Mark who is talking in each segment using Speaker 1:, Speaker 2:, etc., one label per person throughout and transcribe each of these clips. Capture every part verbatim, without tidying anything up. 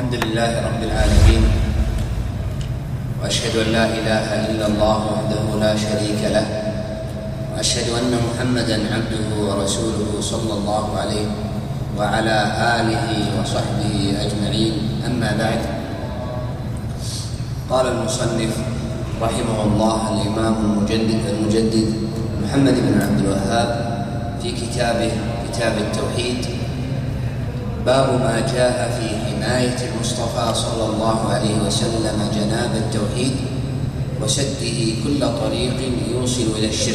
Speaker 1: الحمد لله رب العالمين، وأشهد أن لا إله إلا الله وحده لا شريك له، وأشهد أن محمدًا عبده ورسوله صلى الله عليه وعلى آله وصحبه أجمعين. أما بعد، قال المصنف رحمه الله الإمام المجدد المجدد محمد بن عبد الوهاب في كتابه كتاب التوحيد: باب ما جاء في حماية المصطفى صلى الله عليه وسلم جناب التوحيد وسده كل طريق يوصل إلى الشرك،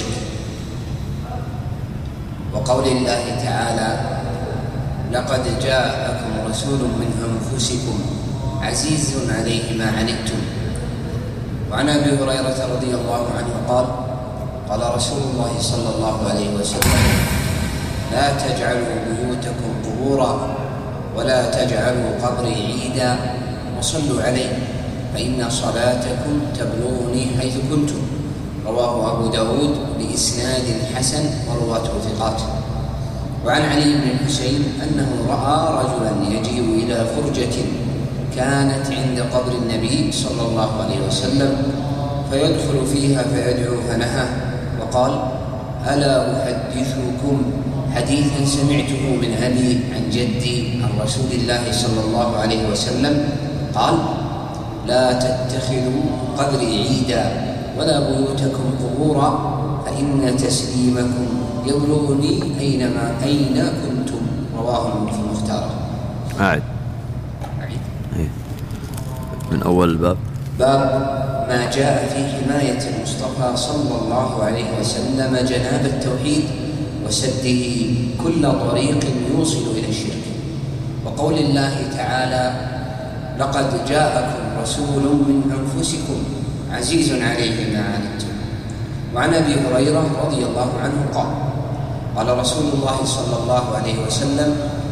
Speaker 1: وقول الله تعالى: لقد جاءكم رسول من أنفسكم عزيز عليه ما عنتم. وعن أبي هريرة رضي الله عنه قال: قال رسول الله صلى الله عليه وسلم: لا تجعلوا بيوتكم قبورا ولا تجعلوا قبري عيدا وصلوا علي فإن صلاتكم تبلغني حيث كنتم. رواه أبو داود بإسناد حسن ورواته ثقات. وعن علي بن الحسين أنه رأى رجلا يجيء إلى فرجة كانت عند قبر النبي صلى الله عليه وسلم فيدخل فيها فيدعو، فنهى وقال: ألا أحدثكم حديثا سمعته من أبي عن جدي عن رسول الله صلى الله عليه وسلم قال: لا تتخذوا قبري عيدا ولا بيوتكم قبورا فإن تسليمكم يبلغني أينما أين كنتم. رواه في المختار.
Speaker 2: أعد
Speaker 1: أعد
Speaker 2: من أول الباب.
Speaker 1: باب ما جاء في حماية المصطفى صلى الله عليه وسلم جناب التوحيد وسده كل طريق يوصل إلى الشرك، وقول الله تعالى: لقد جاءكم رسول من أنفسكم عزيز عليه ما عنتم. وعن أبي هريرة رضي الله عنه قال: قال رسول الله صلى الله عليه وسلم: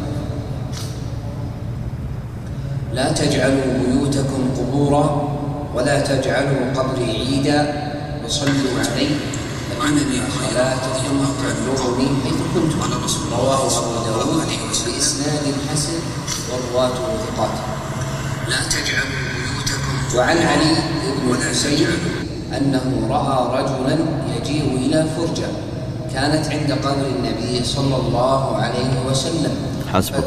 Speaker 1: لا تجعلوا بيوتكم قبورا ولا تجعلوا قبري عيدا وصلوا علي فإن صلاتكم تبلغني حيث كنتم. رواه أبو داود بإسناد حسن ورواته ثقات. لا تجعلوا بيوتكم. وعن علي بن الحسين أنه رأى رجلا يجيء إلى فرجة كانت عند قبر النبي صلى الله عليه وسلم.
Speaker 2: حسبك.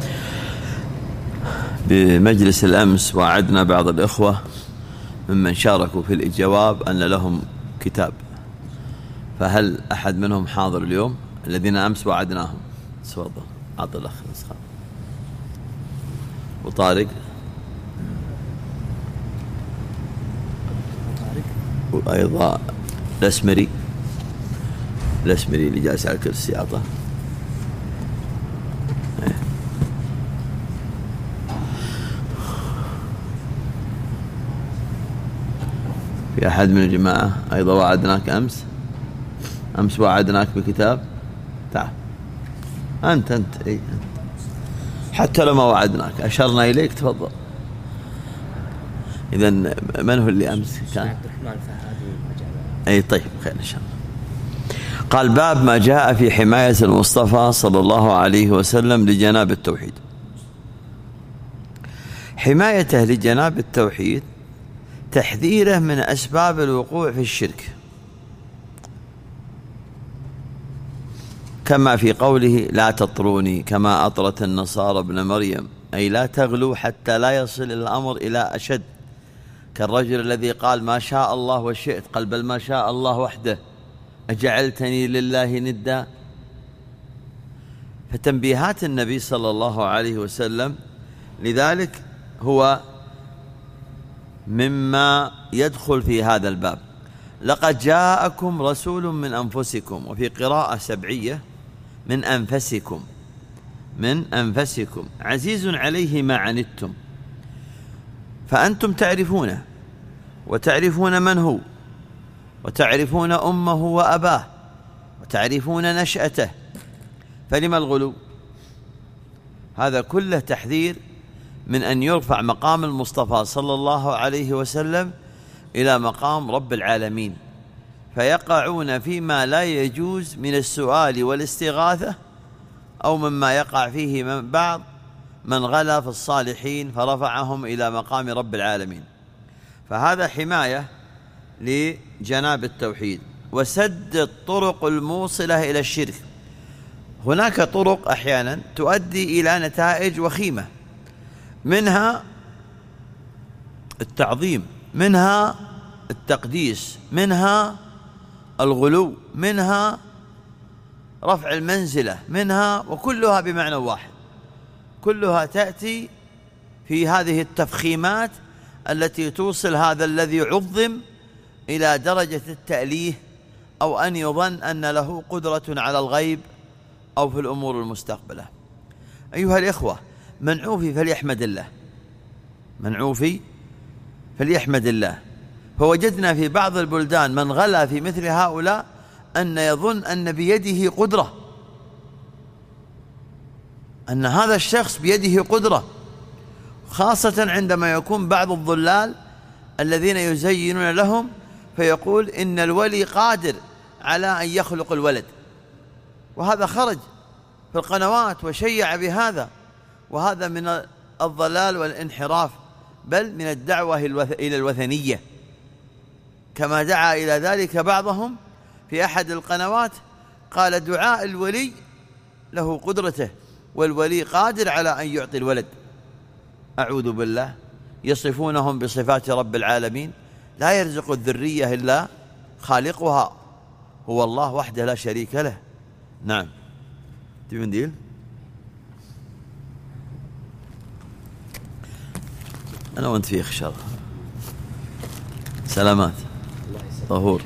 Speaker 2: بمجلس الأمس وعدنا بعض الإخوة ممن شاركوا في الجواب أن لهم كتاب، فهل أحد منهم حاضر اليوم؟ الذين أمس وعدناهم. تفضل. أعطي الأخ نسخة. وطارق وأيضا الأسمري الأسمري اللي جالس على الكرسي أعطاه. في أحد من الجماعة أيضا وعدناك أمس أمس وعدناك بكتاب؟ تعال أنت أنت أي أنت. حتى لو ما وعدناك أشرنا إليك. تفضل. إذن من هو اللي أمس كان؟ عبد الرحمن فهد. أي طيب، خير إن شاء الله. قال: باب ما جاء في حماية المصطفى صلى الله عليه وسلم لجناب التوحيد. حمايته لجناب التوحيد تحذيره من أسباب الوقوع في الشرك، كما في قوله: لا تطروني كما أطرت النصارى ابن مريم، أي لا تغلوا حتى لا يصل الأمر إلى أشد، كالرجل الذي قال: ما شاء الله وشئت، قال: بل ما شاء الله وحده، أجعلتني لله ندا. فتنبيهات النبي صلى الله عليه وسلم لذلك هو مما يدخل في هذا الباب. لقد جاءكم رسول من أنفسكم، وفي قراءة سبعية من أنفسكم من أنفسكم عزيز عليه ما عنتم. فأنتم تعرفونه وتعرفون من هو وتعرفون أمه وأباه وتعرفون نشأته، فلما الغلو؟ هذا كله تحذير من أن يرفع مقام المصطفى صلى الله عليه وسلم إلى مقام رب العالمين، فيقعون فيما لا يجوز من السؤال والاستغاثة، أو مما يقع فيه من بعض من غلا في الصالحين فرفعهم إلى مقام رب العالمين. فهذا حماية لجناب التوحيد وسد الطرق الموصلة إلى الشرك. هناك طرق أحيانا تؤدي إلى نتائج وخيمة، منها التعظيم، منها التقديس، منها الغلو، منها رفع المنزلة، منها، وكلها بمعنى واحد، كلها تأتي في هذه التفخيمات التي توصل هذا الذي عظم إلى درجة التأليه أو أن يظن أن له قدرة على الغيب أو في الأمور المستقبلة. أيها الإخوة، من عوفي فليحمد الله، من عوفي فليحمد الله. فوجدنا في بعض البلدان من غلا في مثل هؤلاء أن يظن أن بيده قدرة، أن هذا الشخص بيده قدرة، خاصة عندما يكون بعض الضلال الذين يزينون لهم فيقول إن الولي قادر على أن يخلق الولد، وهذا خرج في القنوات وشيع بهذا، وهذا من الضلال والانحراف، بل من الدعوة إلى الوثنية، كما دعا إلى ذلك بعضهم في أحد القنوات، قال دعاء الولي له قدرته والولي قادر على أن يعطي الولد. أعوذ بالله، يصفونهم بصفات رب العالمين، لا يرزق الذرية إلا خالقها، هو الله وحده لا شريك له. نعم، تبي منديل؟ أنا وأنت في إخشار. سلامات، طهور.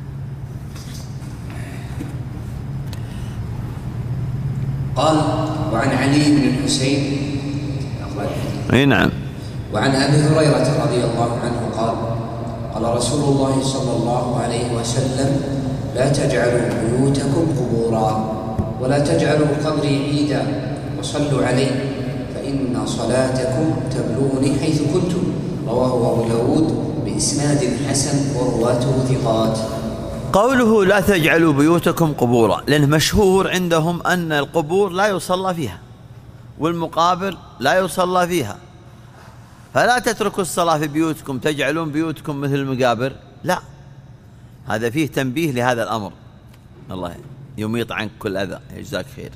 Speaker 1: قال: وعن علي بن الحسين.
Speaker 2: أي نعم.
Speaker 1: وعن أبي هريرة رضي الله عنه قال: قال رسول الله صلى الله عليه وسلم: لا تجعلوا بيوتكم قبورا ولا تجعلوا قبري عيدا وصلوا علي فإن صلاتكم تبلغني حيث كنتم. رواه أبو داود بإسناد حسن ورواته ثقات.
Speaker 2: قوله لا تجعلوا بيوتكم قبورا، لأن مشهور عندهم أن القبور لا يصلى فيها والمقابر لا يصلى فيها، فلا تتركوا الصلاة في بيوتكم تجعلون بيوتكم مثل المقابر، لا، هذا فيه تنبيه لهذا الأمر. الله يميط عنك كل أذى، يجزاك خير.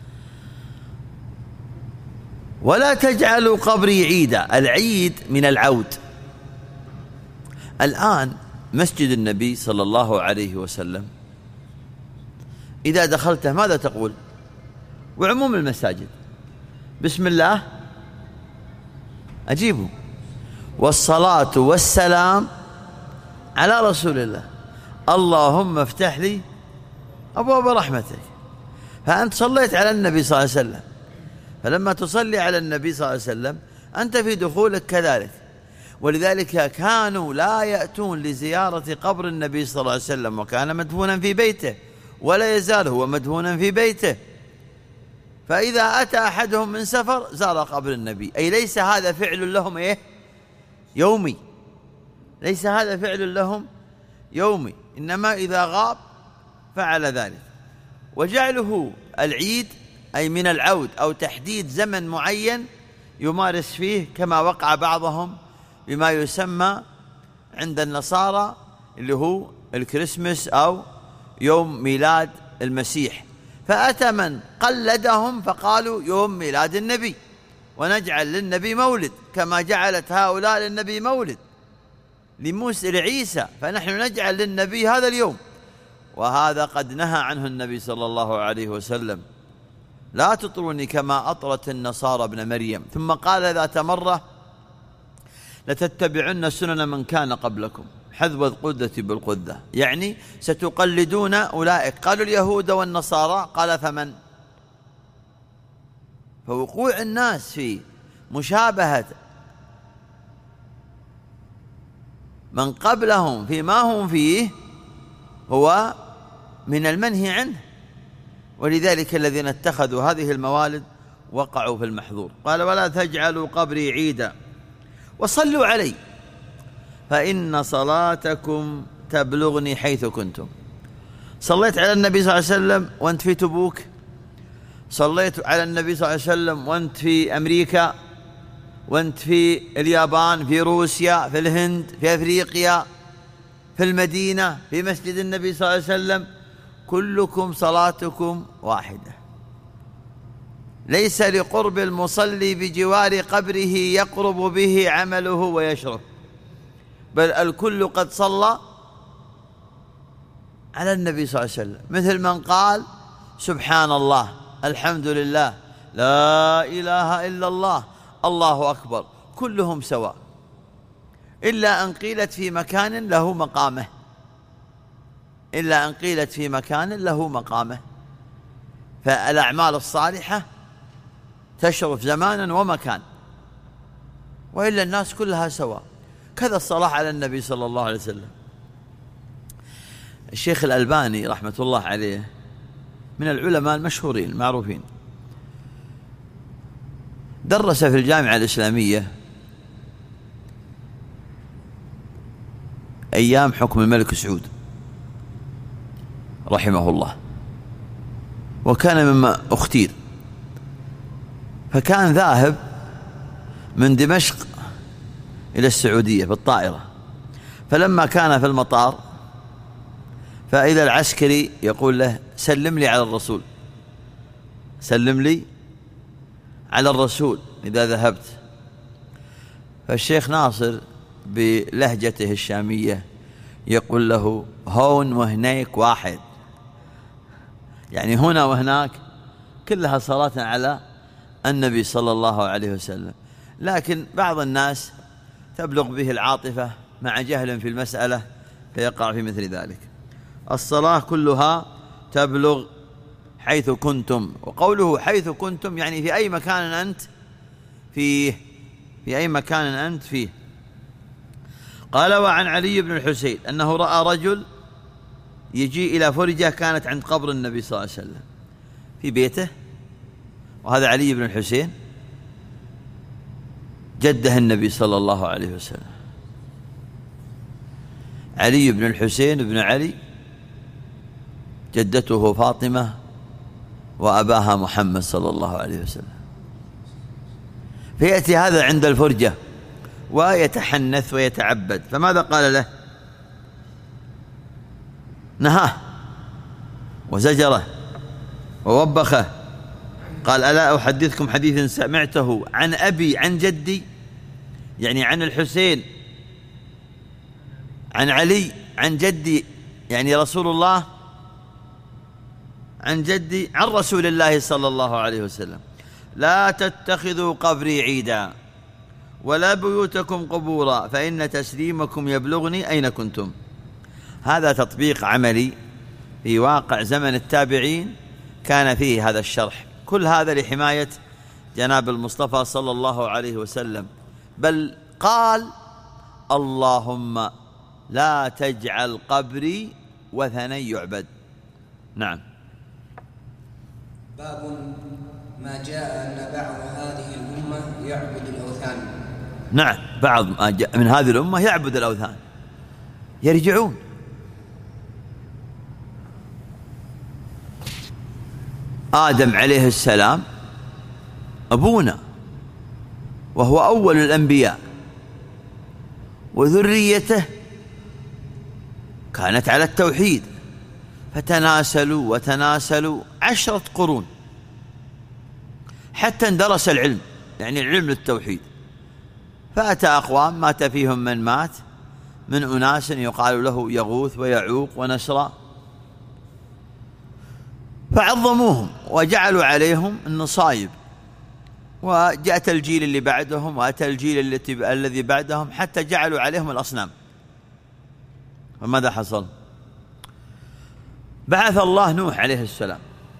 Speaker 2: ولا تجعلوا قبري عيدا، العيد من العود. الآن مسجد النبي صلى الله عليه وسلم إذا دخلته ماذا تقول؟ وعموم المساجد بسم الله أجيبه، والصلاة والسلام على رسول الله، اللهم افتح لي أبواب رحمتك. فأنت صليت على النبي صلى الله عليه وسلم، فلما تصلي على النبي صلى الله عليه وسلم أنت في دخولك كذلك. ولذلك كانوا لا يأتون لزيارة قبر النبي صلى الله عليه وسلم، وكان مدفونا في بيته ولا يزال هو مدفونا في بيته، فإذا أتى أحدهم من سفر زار قبر النبي، أي ليس هذا فعل لهم إيه؟ يومي، ليس هذا فعل لهم يومي، إنما إذا غاب فعل ذلك. وجعله العيد أي من العود أو تحديد زمن معين يمارس فيه، كما وقع بعضهم بما يسمى عند النصارى اللي هو الكريسماس أو يوم ميلاد المسيح، فأتى من قلدهم فقالوا يوم ميلاد النبي، ونجعل للنبي مولد كما جعلت هؤلاء للنبي مولد لموسى لعيسى، فنحن نجعل للنبي هذا اليوم، وهذا قد نهى عنه النبي صلى الله عليه وسلم: لا تطروني كما أطرت النصارى ابن مريم. ثم قال ذات مرة: لتتبعن سنن من كان قبلكم حذو القدة بالقدة، يعني ستقلدون أولئك. قالوا اليهود والنصارى، قال فمن؟ فوقوع الناس في مشابهة من قبلهم فيما هم فيه هو من المنهي عنه، ولذلك الذين اتخذوا هذه الموالد وقعوا في المحظور. قال: ولا تجعلوا قبري عيدا وصلوا علي فإن صلاتكم تبلغني حيث كنتم. صليت على النبي صلى الله عليه وسلم وانت في تبوك، صليت على النبي صلى الله عليه وسلم وأنت في أمريكا، وأنت في اليابان، في روسيا، في الهند، في أفريقيا، في المدينة، في مسجد النبي صلى الله عليه وسلم، كلكم صلاتكم واحدة. ليس لقرب المصلي بجوار قبره يقرب به عمله ويشرف، بل الكل قد صلى على النبي صلى الله عليه وسلم، مثل من قال سبحان الله، الحمد لله، لا إله إلا الله، الله أكبر، كلهم سواء، إلا أن قيلت في مكان له مقامه، إلا أن قيلت في مكان له مقامه. فالأعمال الصالحة تشرف زمانا ومكان، وإلا الناس كلها سواء. كذا الصلاة على النبي صلى الله عليه وسلم. الشيخ الألباني رحمة الله عليه من العلماء المشهورين المعروفين، درس في الجامعة الإسلامية أيام حكم الملك سعود رحمه الله، وكان مما اختير، فكان ذاهب من دمشق إلى السعودية بالطائرة، فلما كان في المطار فإذا العسكري يقول له سلم لي على الرسول، سلم لي على الرسول إذا ذهبت. فالشيخ ناصر بلهجته الشامية يقول له هون وهناك واحد، يعني هنا وهناك كلها صلاة على النبي صلى الله عليه وسلم. لكن بعض الناس تبلغ به العاطفة مع جهل في المسألة فيقع في مثل ذلك. الصلاة كلها تبلغ حيث كنتم، وقوله حيث كنتم يعني في أي مكان أنت فيه، في أي مكان أنت فيه. قال وعن علي بن الحسين أنه رأى رجل يجي إلى فرجة كانت عند قبر النبي صلى الله عليه وسلم في بيته، وهذا علي بن الحسين جده النبي صلى الله عليه وسلم، علي بن الحسين بن علي جدته فاطمة وأباها محمد صلى الله عليه وسلم. فيأتي هذا عند الفرجة ويتحنث ويتعبد، فماذا قال له؟ نهاه وزجره ووبخه، قال ألا أحدثكم حديثا سمعته عن أبي عن جدي، يعني عن الحسين عن علي عن جدي، يعني رسول الله عن جدي عن رسول الله صلى الله عليه وسلم، لا تتخذوا قبري عيدا ولا بيوتكم قبورا فإن تسليمكم يبلغني أين كنتم. هذا تطبيق عملي في واقع زمن التابعين كان فيه هذا الشرح، كل هذا لحماية جناب المصطفى صلى الله عليه وسلم، بل قال اللهم لا تجعل قبري وثنا يعبد. نعم.
Speaker 1: باب ما جاء أن بعض هذه الأمة يعبد الأوثان.
Speaker 2: نعم، بعض من هذه الأمة يعبد الأوثان، يرجعون. آدم عليه السلام أبونا وهو أول الأنبياء، وذريته كانت على التوحيد، فتناسلوا وتناسلوا عشرة قرون حتى اندرس العلم، يعني العلم للتوحيد. فأتى أقوام مات فيهم من مات من أناس يقال له يغوث ويعوق ونسرا، فعظموهم وجعلوا عليهم النصايب، وجاءت الجيل اللي بعدهم وأتى الجيل الذي بعدهم حتى جعلوا عليهم الأصنام. فماذا حصل؟ بعث الله نوح عليه السلام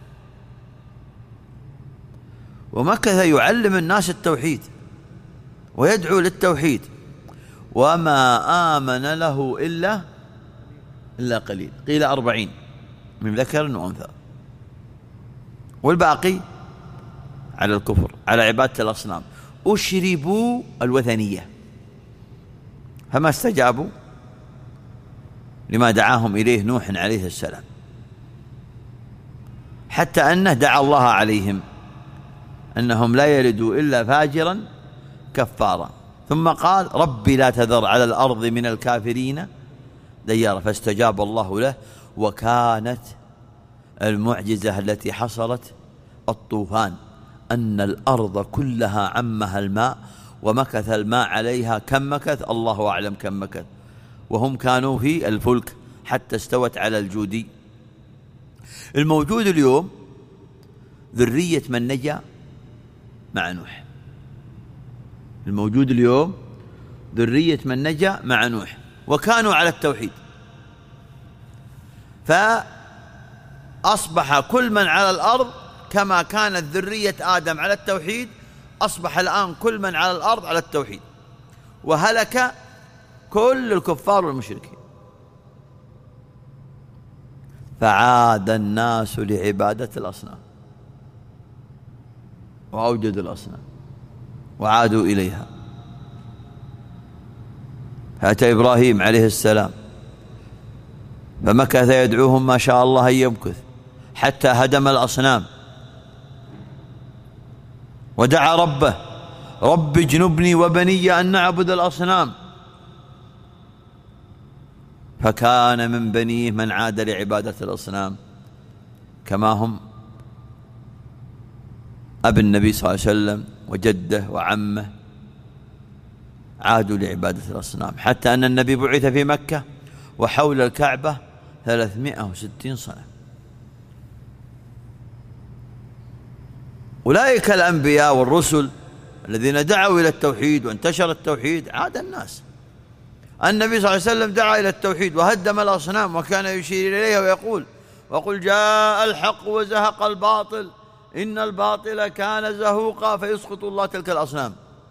Speaker 2: ومكث يعلم الناس التوحيد ويدعو للتوحيد، وما آمن له إلا إلا قليل، قيل أربعين من ذكر وأنثى، والباقي على الكفر على عبادة الأصنام، أشربوا الوثنية فما استجابوا لما دعاهم إليه نوح عليه السلام، حتى أنه دعا الله عليهم أنهم لا يلدوا إلا فاجرا كفارا، ثم قال ربي لا تذر على الأرض من الكافرين ديارا، فاستجاب الله له. وكانت المعجزة التي حصلت الطوفان، أن الأرض كلها عمها الماء، ومكث الماء عليها كم مكث الله أعلم كم مكث، وهم كانوا في الفلك حتى استوت على الجودي. الموجود اليوم ذرية من نجا مع نوح، الموجود اليوم ذرية من نجا مع نوح، وكانوا على التوحيد، فأصبح كل من على الأرض كما كانت ذرية آدم على التوحيد، أصبح الآن كل من على الأرض على التوحيد، وهلك كل الكفار والمشركين. فعاد الناس لعبادة الأصنام، وأوجدوا الأصنام وعادوا إليها. فأتى إبراهيم عليه السلام فمكث يدعوهم ما شاء الله أن يمكث حتى هدم الأصنام، ودعا ربه رب اجنبني وبني أن نعبد الأصنام، فكان من بنيه من عاد لعبادة الأصنام، كما هم أبي النبي صلى الله عليه وسلم وجده وعمه عادوا لعبادة الأصنام، حتى أن النبي بعث في مكة وحول الكعبة ثلاثمائة وستين صنم. أولئك الأنبياء والرسل الذين دعوا إلى التوحيد وانتشر التوحيد عاد الناس. النبي صلى الله عليه وسلم دعا إلى التوحيد وهدم الأصنام، وكان يشير إليها ويقول وقل جاء الحق وزهق الباطل إن الباطل كان زهوقا فيسقط الله تلك الأصنام.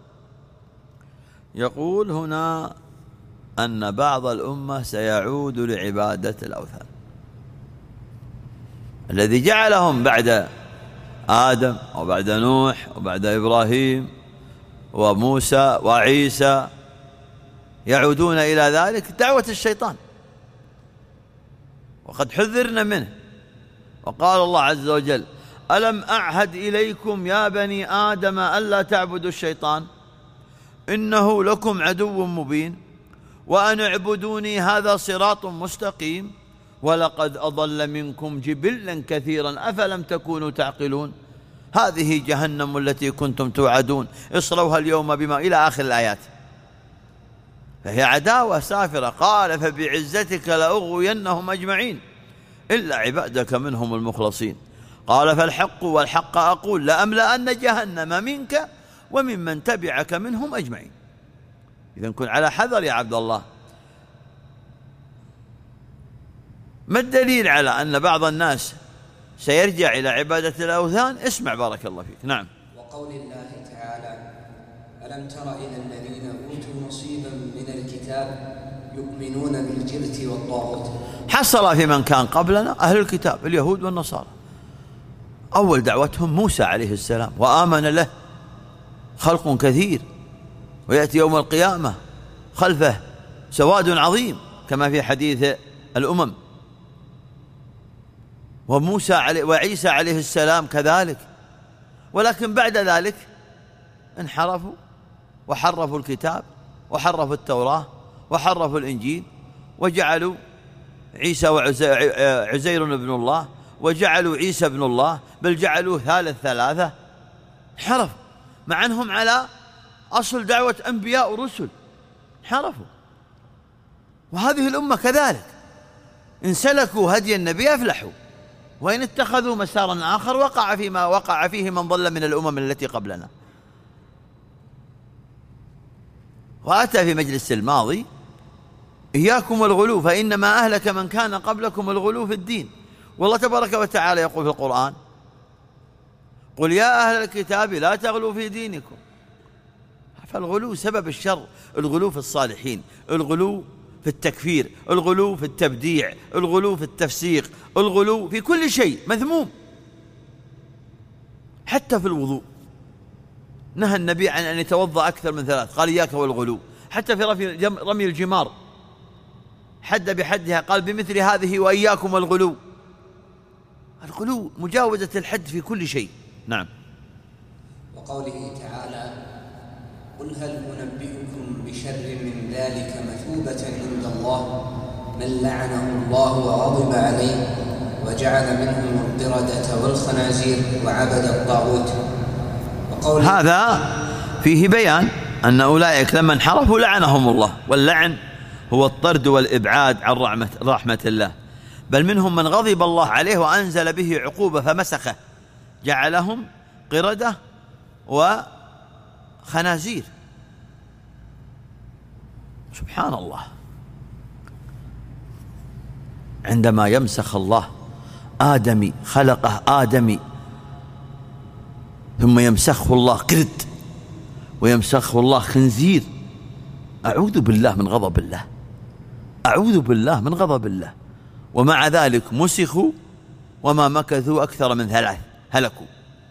Speaker 2: يقول هنا أن بعض الأمة سيعود لعبادة الأوثان الذي جعلهم بعد آدم وبعد نوح وبعد إبراهيم وموسى وعيسى يعودون إلى ذلك دعوة الشيطان، وقد حذرنا منه. وقال الله عز وجل ألم أعهد إليكم يا بني آدم ألا تعبدوا الشيطان إنه لكم عدو مبين وأن اعبدوني هذا صراط مستقيم ولقد أضل منكم جبلا كثيرا أفلم تكونوا تعقلون هذه جهنم التي كنتم توعدون اصلوها اليوم بما إلى آخر الآيات. فهي عداوة سافرة. قال فبعزتك لأغوينهم أجمعين إلا عبادك منهم المخلصين. قال فالحق والحق أقول لأملأن جهنم منك وممن تبعك منهم أجمعين. إذن كن على حذر يا عبد الله. ما الدليل على أن بعض الناس سيرجع إلى عبادة الأوثان؟ اسمع بارك الله فيك. نعم.
Speaker 1: وقول الله تعالى ألم تر إلى الذين أوتوا نصيبا من الكتاب يؤمنون بالجبت والطاغوت.
Speaker 2: حصل في من كان قبلنا أهل الكتاب اليهود والنصارى، أول دعوتهم موسى عليه السلام وآمن له خلق كثير، ويأتي يوم القيامة خلفه سواد عظيم كما في حديث الأمم. وموسى علي وعيسى عليه السلام كذلك، ولكن بعد ذلك انحرفوا وحرفوا الكتاب وحرفوا التوراة وحرفوا الإنجيل وجعلوا عيسى وعزير ابن الله وجعلوا عيسى ابن الله، بل جعلوه ثالث ثلاثة. انحرفوا مع أنهم على أصل دعوة أنبياء ورسل، انحرفوا. وهذه الأمة كذلك إن سلكوا هدي النبي أفلحوا، وإن اتخذوا مسارا آخر وقع فيما وقع فيه من ضل من الأمم التي قبلنا. وأتى في مجلس الماضي إياكم والغلو فإنما أهلك من كان قبلكم الغلو في الدين. والله تبارك وتعالى يقول في القرآن قل يا أهل الكتاب لا تغلوا في دينكم. فالغلو سبب الشر، الغلو في الصالحين، الغلو في التكفير، الغلو في التبديع، الغلو في التفسيق، الغلو في كل شيء مذموم. حتى في الوضوء نهى النبي عن أن يتوضأ أكثر من ثلاث، قال إياك والغلو. حتى في رمي الجمار حد بحدها قال بمثل هذه وإياكم والغلو. الغلو مجاوزة الحد في كل شيء. نعم.
Speaker 1: وقوله تعالى قل هل أنبئكم بشر من ذلك مثوبة عند الله من لعنه الله وغضب عليه وجعل منهم القردة والخنازير وعبد الطاغوت.
Speaker 2: هذا فيه بيان أن أولئك لما انحرفوا لعنهم الله، واللعن هو الطرد والإبعاد عن رحمة, رحمة الله، بل منهم من غضب الله عليه وأنزل به عقوبة فمسخه جعلهم قردة وخنازير. سبحان الله. عندما يمسخ الله آدمي، خلقه آدمي ثم يمسخه الله قرد ويمسخه الله خنزير، أعوذ بالله من غضب الله، أعوذ بالله من غضب الله. ومع ذلك مسخوا وما مكثوا أكثر من ثلاث هلكوا.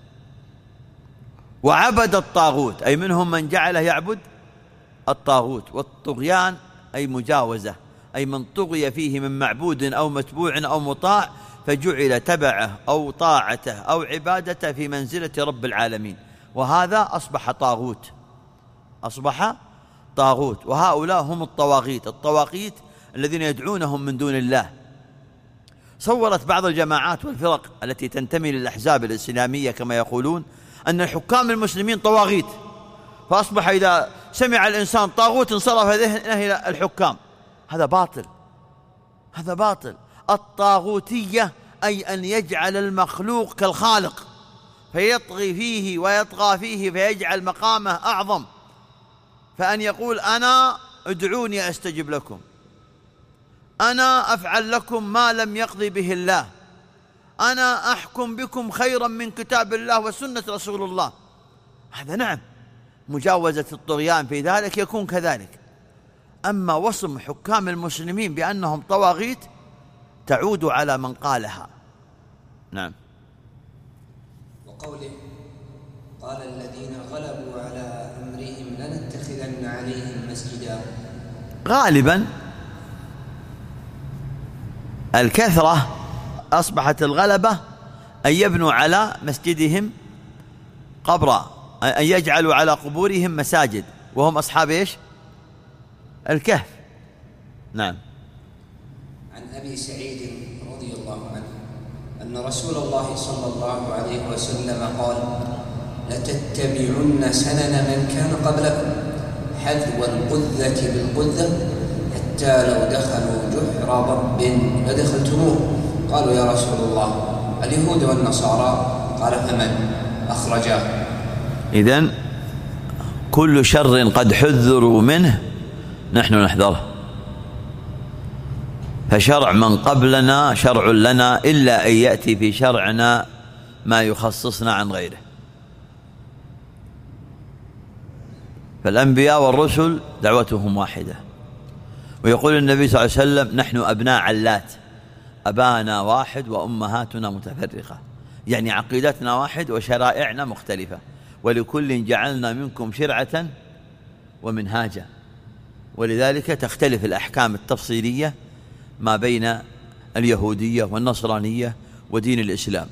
Speaker 2: وعبد الطاغوت، أي منهم من جعله يعبد الطاغوت، والطغيان أي مجاوزة، أي من طغي فيه من معبود أو متبوع أو مطاع فجعل تبعه أو طاعته أو عبادته في منزلة رب العالمين، وهذا أصبح طاغوت، أصبح طاغوت. وهؤلاء هم الطواغيت، الطواغيت الذين يدعونهم من دون الله. صورت بعض الجماعات والفرق التي تنتمي للأحزاب الإسلامية كما يقولون أن الحكام المسلمين طواغيت، فأصبح إذا سمع الإنسان طاغوت انصرف ذهنه إلى الحكام. هذا باطل، هذا باطل. الطاغوتية أي أن يجعل المخلوق كالخالق فيطغي فيه ويطغى فيه فيجعل مقامه أعظم، فأن يقول أنا ادعوني أستجب لكم، أنا أفعل لكم ما لم يقضي به الله، أنا أحكم بكم خيرا من كتاب الله وسنة رسول الله. هذا نعم مجاوزة الطغيان في ذلك يكون كذلك. أما وصم حكام المسلمين بأنهم طواغيت تعود على من قالها. نعم.
Speaker 1: وقوله قال الذين غلبوا على أمرهم لنتخذن عليهم مسجدا.
Speaker 2: غالبا الكثرة أصبحت الغلبة أن يبنوا على مسجدهم قبرا، أن يجعلوا على قبورهم مساجد، وهم أصحاب إيش؟ الكهف. نعم.
Speaker 1: عن أبي سعيد رضي الله عنه أن رسول الله صلى الله عليه وسلم قال لتتبعن سنن من كان قبلكم حذو القذة بالقذة حتى لو دخلوا جحر ضب لدخلتموه. قالوا يا رسول الله اليهود والنصارى؟ قال فمن؟ أخرجاه.
Speaker 2: إذن كل شر قد حذروا منه نحن نحذره، فشرع من قبلنا شرع لنا إلا أن يأتي في شرعنا ما يخصصنا عن غيره. فالأنبياء والرسل دعوتهم واحدة، ويقول النبي صلى الله عليه وسلم نحن أبناء علات، أبانا واحد وأمهاتنا متفرقة، يعني عقيدتنا واحد وشرائعنا مختلفة، ولكل جعلنا منكم شرعة ومنهاجا، ولذلك تختلف الأحكام التفصيلية ما بين اليهودية والنصرانية ودين الإسلام،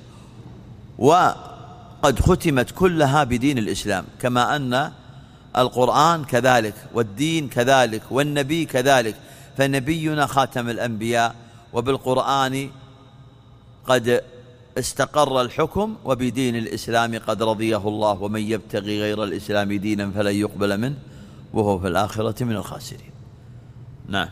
Speaker 2: وقد ختمت كلها بدين الإسلام، كما أن القرآن كذلك والدين كذلك والنبي كذلك، فنبينا خاتم الأنبياء، وبالقرآن قد استقر الحكم، وبدين الإسلام قد رضيه الله، ومن يبتغي غير الإسلام دينا فلن يقبل منه وهو في الآخرة من الخاسرين. نعم.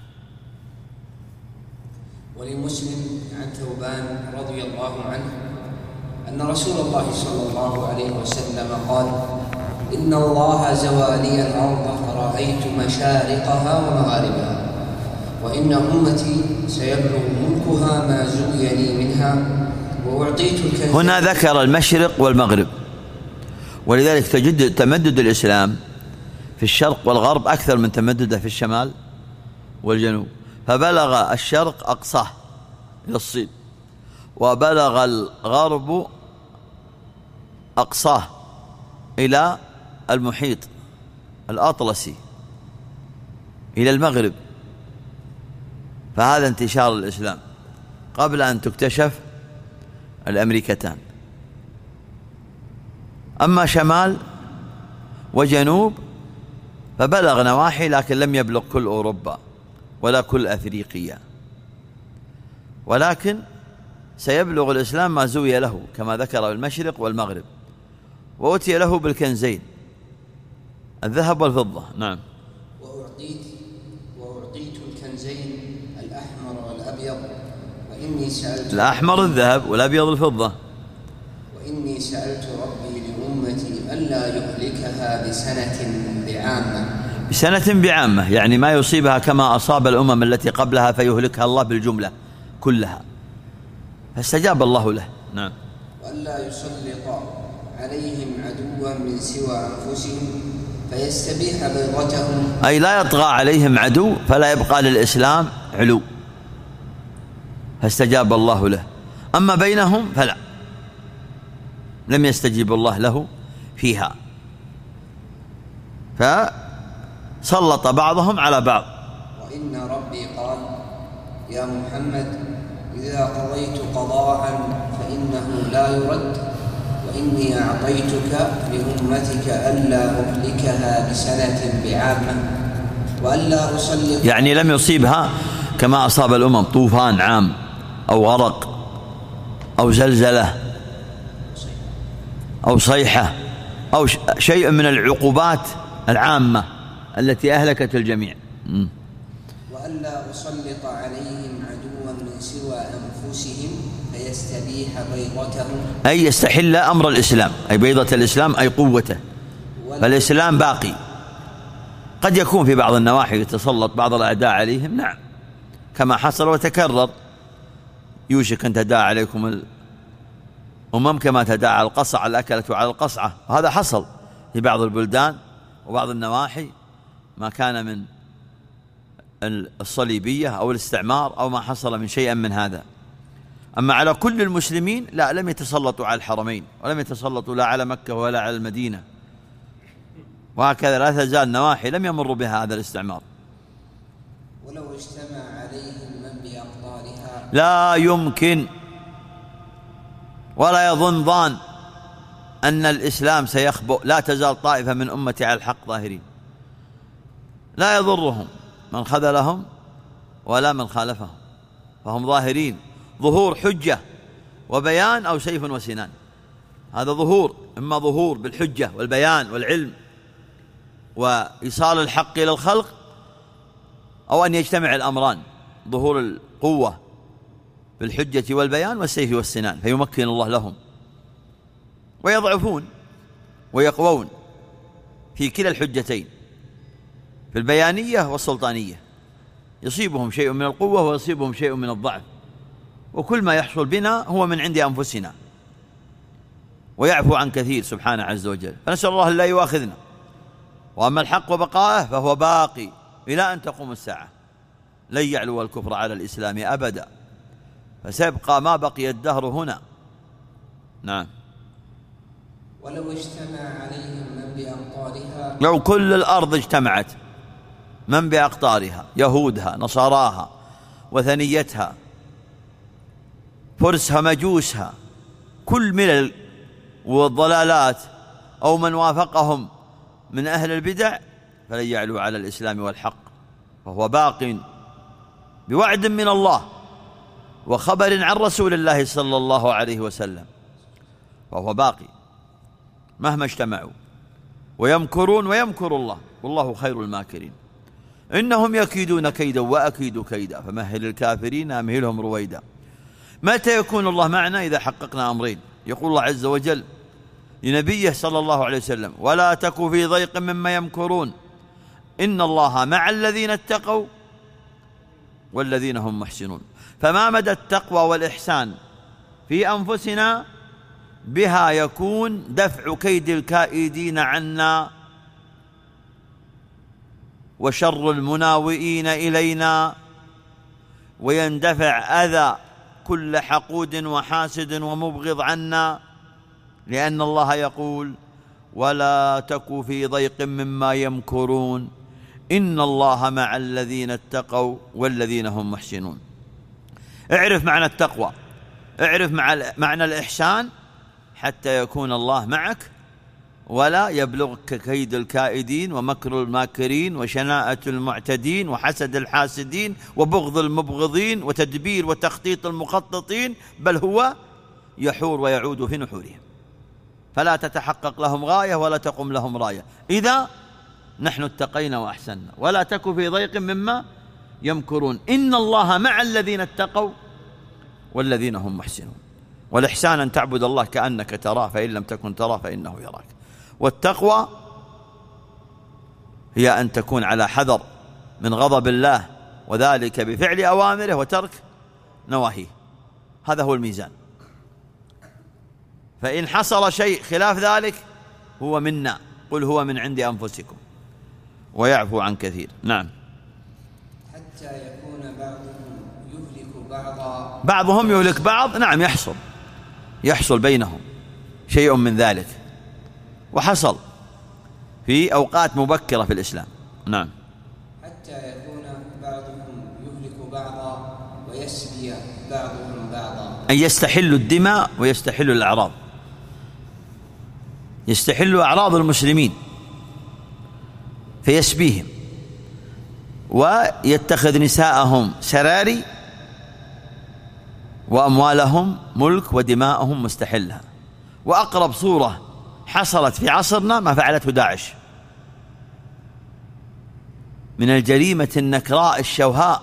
Speaker 1: ولمسلم عن ثوبان رضي الله عنه أن رسول الله صلى الله عليه وسلم قال إن الله زوى لي الأرض فرأيت مشارقها ومغاربها، وإن أمتي سيبلغ ملكها ما زوي لي منها، وأعطيت الكنز.
Speaker 2: هنا ذكر المشرق والمغرب، ولذلك تجد تمدد الإسلام في الشرق والغرب أكثر من تمدده في الشمال والجنوب، فبلغ الشرق أقصاه إلى الصين، وبلغ الغرب أقصاه إلى المحيط الأطلسي إلى المغرب. فهذا انتشار الإسلام قبل أن تكتشف الأمريكتان. أما شمال وجنوب فبلغ نواحي، لكن لم يبلغ كل أوروبا ولا كل أفريقيا، ولكن سيبلغ الإسلام ما زوي له كما ذكر المشرق والمغرب، وأتي له بالكنزين الذهب والفضة. نعم.
Speaker 1: وأعطيت وأعطيت الكنزين الأحمر والأبيض، وإني سألت
Speaker 2: الأحمر الذهب والأبيض الفضة،
Speaker 1: وإني سألت ربي لأمتي ألا يهلكها بسنة بعامة.
Speaker 2: بسنة بعامة يعني ما يصيبها كما أصاب الأمم التي قبلها فيهلكها الله بالجملة كلها، فاستجاب الله له. نعم.
Speaker 1: وألا يسلط عليهم عدوا من سوى أنفسهم فيستبيح بيضتهم،
Speaker 2: أي لا يطغى عليهم عدو فلا يبقى للإسلام علو، فاستجاب الله له. أما بينهم فلا، لم يستجيب الله له فيها، فسلط بعضهم على بعض.
Speaker 1: وإن ربي قال يا محمد إذا قضيت قضاء فإنه لا يرد، وإني أعطيتك لأمتك ألا أهلكها بسنة بعامة وألا أسلط،
Speaker 2: يعني لم يصيبها كما أصاب الأمم طوفان عام أو غرق أو زلزلة أو صيحة أو شيء من العقوبات العامة التي أهلكت الجميع. م.
Speaker 1: وألا أسلط عليهم عدوا من سوى أنفسهم فيستبيح بيضتهم،
Speaker 2: أي يستحل أمر الإسلام، أي بيضة الإسلام أي قوته، فالإسلام باقي. قد يكون في بعض النواحي يتسلط بعض الأعداء عليهم، نعم، كما حصل وتكرر، يوشك أن تداعى عليكم الأمم كما تداعى القصع الأكلة على القصعة، وهذا حصل في بعض البلدان وبعض النواحي، ما كان من الصليبية أو الاستعمار أو ما حصل من شيء من هذا. أما على كل المسلمين لا، لم يتسلطوا على الحرمين ولم يتسلطوا لا على مكة ولا على المدينة، وهكذا لا تزال نواحي لم يمروا بها هذا الاستعمار.
Speaker 1: ولو اجتمع عليهم من بأقطارها،
Speaker 2: لا يمكن ولا يظن ظان أن الإسلام سيخبؤ، لا تزال طائفة من أمتي على الحق ظاهرين، لا يضرهم من خذلهم ولا من خالفهم، فهم ظاهرين، ظهور حجة وبيان أو سيف وسنان. هذا ظهور، إما ظهور بالحجة والبيان والعلم وإيصال الحق إلى الخلق، أو أن يجتمع الأمران، ظهور القوة بالحجة والبيان والسيف والسنان، فيمكن الله لهم ويضعفون ويقوون في كلا الحجتين، في البيانية والسلطانية، يصيبهم شيء من القوة ويصيبهم شيء من الضعف، وكل ما يحصل بنا هو من عند أنفسنا، ويعفو عن كثير سبحانه عز وجل، فنسأل الله لا يؤاخذنا. وأما الحق وبقائه فهو باقي إلى أن تقوم الساعة، لن يعلو الكفر على الإسلام أبدا، فسيبقى ما بقي الدهر هنا. نعم.
Speaker 1: ولو اجتمع عليهم من بأقطارها،
Speaker 2: لو كل الأرض اجتمعت من بأقطارها، يهودها نصاراها وثنيتها فرسها مجوسها، كل ملل والضلالات أو من وافقهم من أهل البدع، فلن يعلو على الإسلام والحق، فهو باق بوعد من الله وخبر عن رسول الله صلى الله عليه وسلم، فهو باقي مهما اجتمعوا، ويمكرون ويمكر الله والله خير الماكرين. إنهم يكيدون كيدا وأكيد كيدا فمهل الكافرين أمهلهم رويدا. متى يكون الله معنا؟ إذا حققنا أمرين. يقول الله عز وجل لنبيه صلى الله عليه وسلم: ولا تك في ضيق مما يمكرون إن الله مع الذين اتقوا والذين هم محسنون. فما مدى التقوى والإحسان في أنفسنا بها يكون دفع كيد الكائدين عنا وشر المناوئين إلينا، ويندفع أذى كل حقود وحاسد ومبغض عنا، لأن الله يقول: ولا تك في ضيق مما يمكرون إن الله مع الذين اتقوا والذين هم محسنون. اعرف معنى التقوى، اعرف معنى الإحسان حتى يكون الله معك ولا يبلغك كيد الكائدين ومكر الماكرين وشناعة المعتدين وحسد الحاسدين وبغض المبغضين وتدبير وتخطيط المخططين، بل هو يحور ويعود في نحورهم، فلا تتحقق لهم غاية ولا تقم لهم راية. إذا نحن اتقينا وأحسننا، ولا تك في ضيق مما يمكرون، إن الله مع الذين اتقوا والذين هم محسنون. والإحسان أن تعبد الله كأنك تراه، فإن لم تكن تراه فإنه يراك. والتقوى هي أن تكون على حذر من غضب الله، وذلك بفعل أوامره وترك نواهيه. هذا هو الميزان. فإن حصل شيء خلاف ذلك هو منا، قل هو من عند أنفسكم، ويعفو عن كثير. نعم.
Speaker 1: حتى يكون بعضهم يهلك بعضا،
Speaker 2: بعضهم يهلك بعض. نعم، يحصل يحصل بينهم شيء من ذلك، وحصل في أوقات مبكرة في الإسلام. نعم.
Speaker 1: حتى يكون بعضهم يهلك بعضا ويسبي بعضهم بعضا،
Speaker 2: أن يستحلوا الدماء ويستحلوا الأعراض، يستحلوا أعراض المسلمين فيسبيهم، ويتخذ نساءهم سراري وأموالهم ملك ودماءهم مستحلها. وأقرب صورة حصلت في عصرنا ما فعلته داعش من الجريمة النكراء الشوهاء،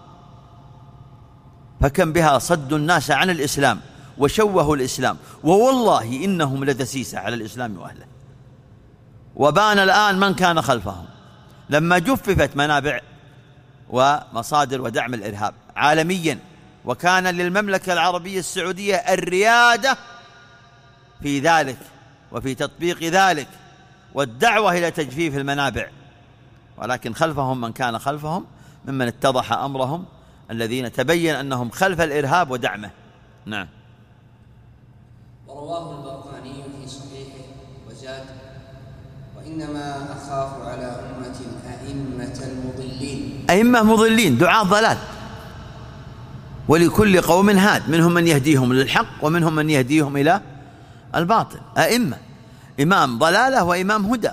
Speaker 2: فكم بها صدوا الناس عن الإسلام وشوهوا الإسلام، ووالله إنهم لدسيسة على الإسلام وأهله. وبان الآن من كان خلفهم لما جففت منابع ومصادر ودعم الإرهاب عالميا، وكان للمملكة العربية السعودية الريادة في ذلك وفي تطبيق ذلك والدعوة إلى تجفيف المنابع، ولكن خلفهم من كان خلفهم ممن اتضح أمرهم، الذين تبين أنهم خلف الإرهاب ودعمه. نعم.
Speaker 1: ورواه البرقاني في صحيحه وزاد: وإنما أخاف على أمة أئمة المضلين.
Speaker 2: أئمة مضلين، دعاة ضلال، ولكل قوم هاد، منهم من يهديهم للحق ومنهم من يهديهم إلى الباطل. أئمة، إمام ضلالة وإمام هدى،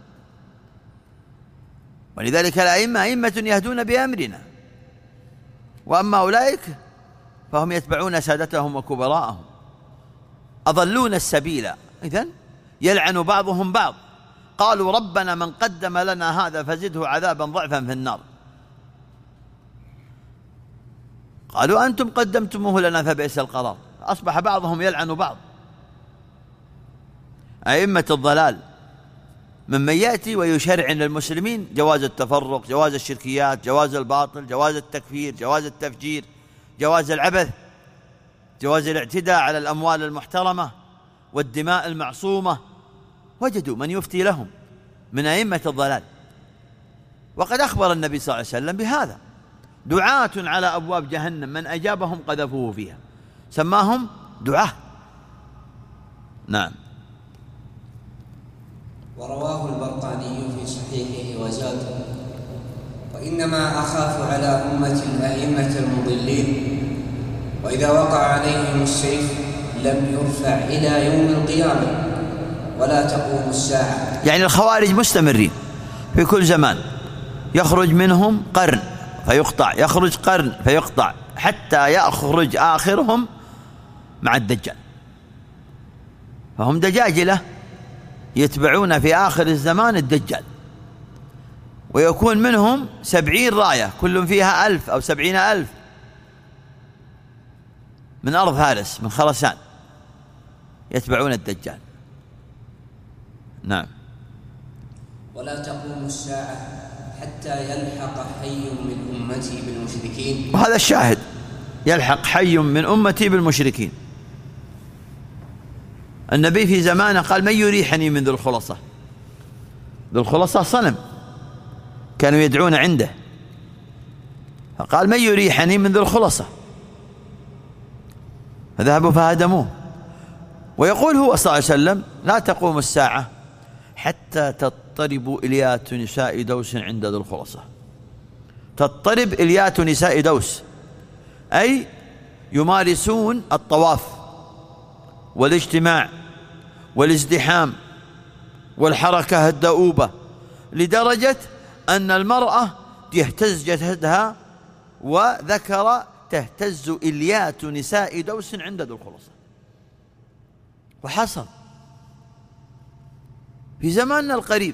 Speaker 2: ولذلك الأئمة أئمة يهدون بأمرنا، وأما أولئك فهم يتبعون سادتهم وكبراءهم، أضلون السبيل، إذن يلعن بعضهم بعض. قالوا ربنا من قدم لنا هذا فزده عذابا ضعفا في النار. قالوا أنتم قدمتموه لنا فبئس القرار. أصبح بعضهم يلعن بعض. أئمة الضلال ممن يأتي ويشرعن للمسلمين جواز التفرق، جواز الشركيات، جواز الباطل، جواز التكفير، جواز التفجير، جواز العبث، جواز الاعتداء على الأموال المحترمة والدماء المعصومة. وجدوا من يفتي لهم من أئمة الضلال، وقد أخبر النبي صلى الله عليه وسلم بهذا: دعاة على أبواب جهنم من أجابهم قذفوه فيها، سماهم دعاة. نعم.
Speaker 1: ورواه البرقاني في صحيحه وزاد: وإنما أخاف على أمة الأئمة المضلين، وإذا وقع عليهم السيف لم يرفع إلى يوم القيامة ولا تقوم الساعة.
Speaker 2: يعني الخوارج مستمرين في كل زمان، يخرج منهم قرن فيقطع، يخرج قرن فيقطع، حتى يخرج آخرهم مع الدجال. فهم دجاجلة يتبعون في آخر الزمان الدجال، ويكون منهم سبعين راية كل فيها ألف أو سبعين ألف من أرض فارس، من خرسان، يتبعون الدجال. نعم.
Speaker 1: ولا تقوم الساعة حتى يلحق حي من أمتي بالمشركين.
Speaker 2: وهذا الشاهد: يلحق حي من أمتي بالمشركين. النبي في زمانه قال: من يريحني من ذو الخلصة؟ ذو الخلصة صنم كانوا يدعون عنده، فقال: من يريحني من ذو الخلصة؟ فذهبوا فهدموه. ويقول هو صلى الله عليه وسلم: لا تقوم الساعة حتى تضطرب إليات نساء دوس عند ذو الخلصة. تضطرب إليات نساء دوس، أي يمارسون الطواف والاجتماع والازدحام والحركة الدؤوبة، لدرجة أن المرأة يهتز جسدها، وذكر تهتز إليات نساء دوس عند ذو الخلصة. وحصل في زماننا القريب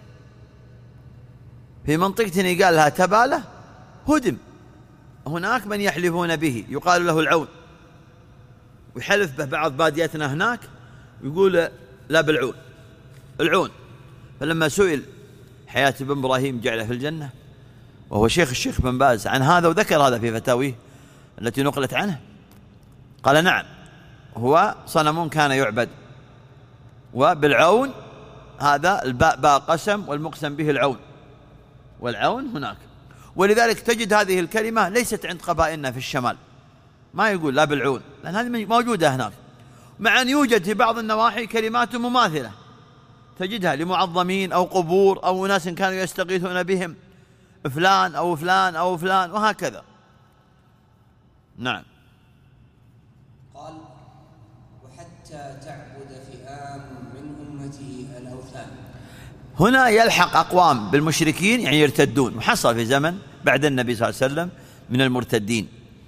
Speaker 2: في منطقة قال لها تبالة هدم، هناك من يحلفون به يقال له العون، ويحلف به بعض باديتنا هناك ويقول لا بالعون العون. فلما سئل حياة بن إبراهيم جعله في الجنة وهو شيخ الشيخ بن باز عن هذا، وذكر هذا في فتاويه التي نقلت عنه، قال نعم هو صنم كان يعبد، وبالعون هذا الباء باء قسم والمقسم به العون، والعون هناك. ولذلك تجد هذه الكلمة ليست عند قبائلنا في الشمال، ما يقول لا بالعون، لأن هذه موجودة هناك، مع أن يوجد في بعض النواحي كلمات مماثلة تجدها لمعظمين أو قبور أو ناس كانوا يستغيثون بهم، فلان أو فلان أو فلان وهكذا. نعم.
Speaker 1: قال وحتى تعبد فئام من أمته الأوثان.
Speaker 2: هنا يلحق أقوام بالمشركين يعني يرتدون، وحصل في زمن بعد النبي صلى الله عليه وسلم من المرتدين،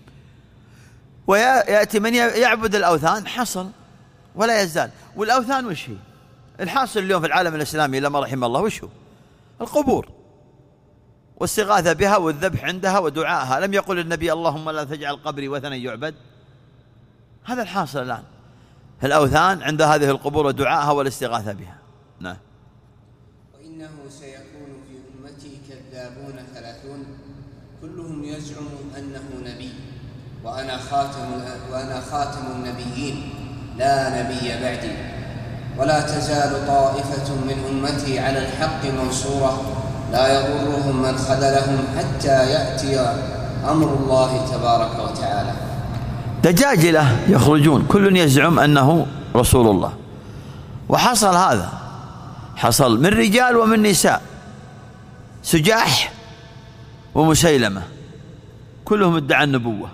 Speaker 2: ويأتي من يعبد الأوثان، حصل ولا يزال. والأوثان وش هي؟ الحاصل اليوم في العالم الإسلامي لما رحم الله وش هو؟ القبور واستغاثة بها والذبح عندها ودعائها. لم يقل النبي اللهم لا تجعل قبري وثنا يعبد؟ هذا الحاصل الآن، الأوثان عند هذه القبور ودعائها والاستغاثة بها. نعم.
Speaker 1: وإنه سيكون في أمتي كذابون ثلاثون كلهم يزعم أنه نبي، وأنا خاتم وأنا خاتم النبيين لا نبي بعدي، ولا تزال طائفة من أمتي على الحق منصورة لا يضرهم من خذلهم حتى يأتي أمر الله تبارك وتعالى.
Speaker 2: دجاجلة يخرجون كل يزعم أنه رسول الله، وحصل هذا، حصل من رجال ومن نساء، سجاح ومسيلمة كلهم ادعى النبوة.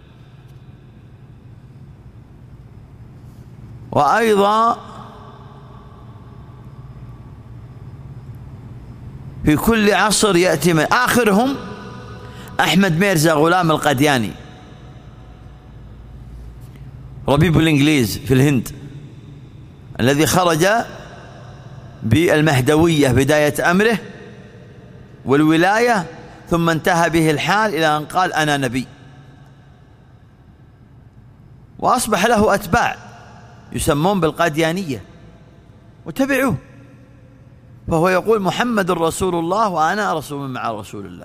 Speaker 2: وأيضا في كل عصر يأتي من آخرهم أحمد ميرزا غلام القدياني ربيب الإنجليز في الهند، الذي خرج بالمهدوية بداية أمره والولاية، ثم انتهى به الحال إلى أن قال أنا نبي، وأصبح له أتباع يسمون بالقاديانية وتبعوه، فهو يقول محمد رسول الله وأنا رسول مع رسول الله.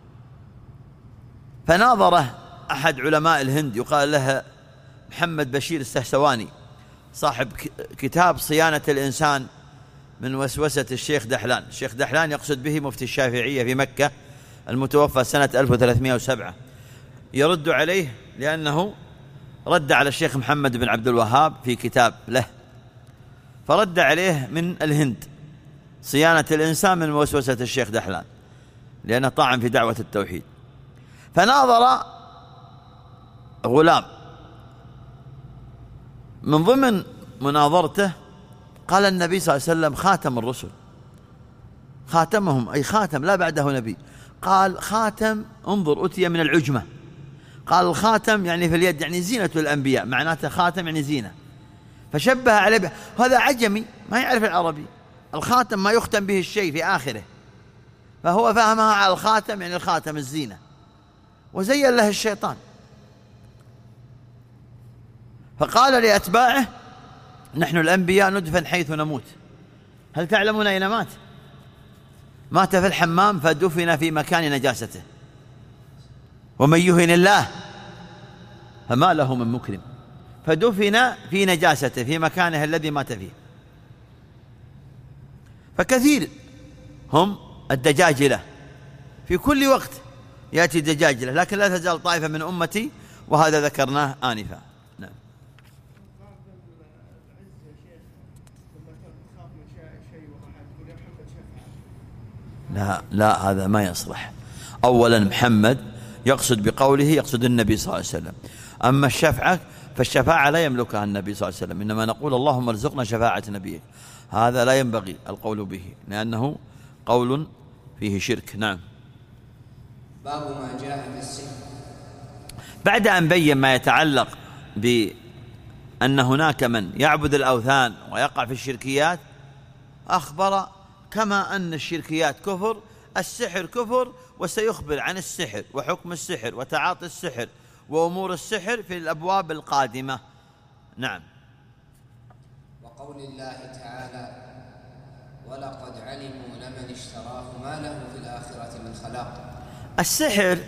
Speaker 2: فناظره أحد علماء الهند يقال له محمد بشير السهسواني، صاحب كتاب صيانة الإنسان من وسوسة الشيخ دحلان. الشيخ دحلان يقصد به مفتي الشافعية في مكة المتوفى سنة ألف وثلاثمائة وسبعة، يرد عليه لأنه رد على الشيخ محمد بن عبد الوهاب في كتاب له، فرد عليه من الهند صيانة الإنسان من وسوسة الشيخ دحلان، لأنه طعن في دعوة التوحيد. فناظر غلام، من ضمن مناظرته قال النبي صلى الله عليه وسلم خاتم الرسل، خاتمهم أي خاتم لا بعده نبي. قال خاتم انظر أتي من العجمة، قال الخاتم يعني في اليد يعني زينة الأنبياء، معناته خاتم يعني زينة، فشبه عليه به. هذا عجمي ما يعرف العربي، الخاتم ما يختم به الشيء في آخره، فهو فهمها على الخاتم يعني الخاتم الزينة، وزين له الشيطان. فقال لأتباعه نحن الأنبياء ندفن حيث نموت، هل تعلمون أين مات؟ مات في الحمام فدفن في مكان نجاسته، ومن يهن الله فما له من مكرم، فدفن في نجاسته في مكانه الذي مات فيه. فكثير هم الدجاجلة، في كل وقت يأتي دجاجلة، لكن لا تزال طائفة من أمتي، وهذا ذكرناه آنفا. نعم. لا لا هذا ما يصلح. أولا محمد يقصد بقوله يقصد النبي صلى الله عليه وسلم. أما الشفعة فالشفاعة لا يملكها النبي صلى الله عليه وسلم، إنما نقول اللهم ارزقنا شفاعة نبيك. هذا لا ينبغي القول به لأنه قول فيه شرك. نعم.
Speaker 1: باب ما جاء في السحر.
Speaker 2: بعد أن بين ما يتعلق بأن هناك من يعبد الأوثان ويقع في الشركيات، أخبر كما أن الشركيات كفر، السحر كفر، وسيخبر عن السحر وحكم السحر وتعاطي السحر وأمور السحر في الأبواب القادمة. نعم.
Speaker 1: وقول الله تعالى ولقد علموا لمن اشتراه ما له في الآخرة من خلاق.
Speaker 2: السحر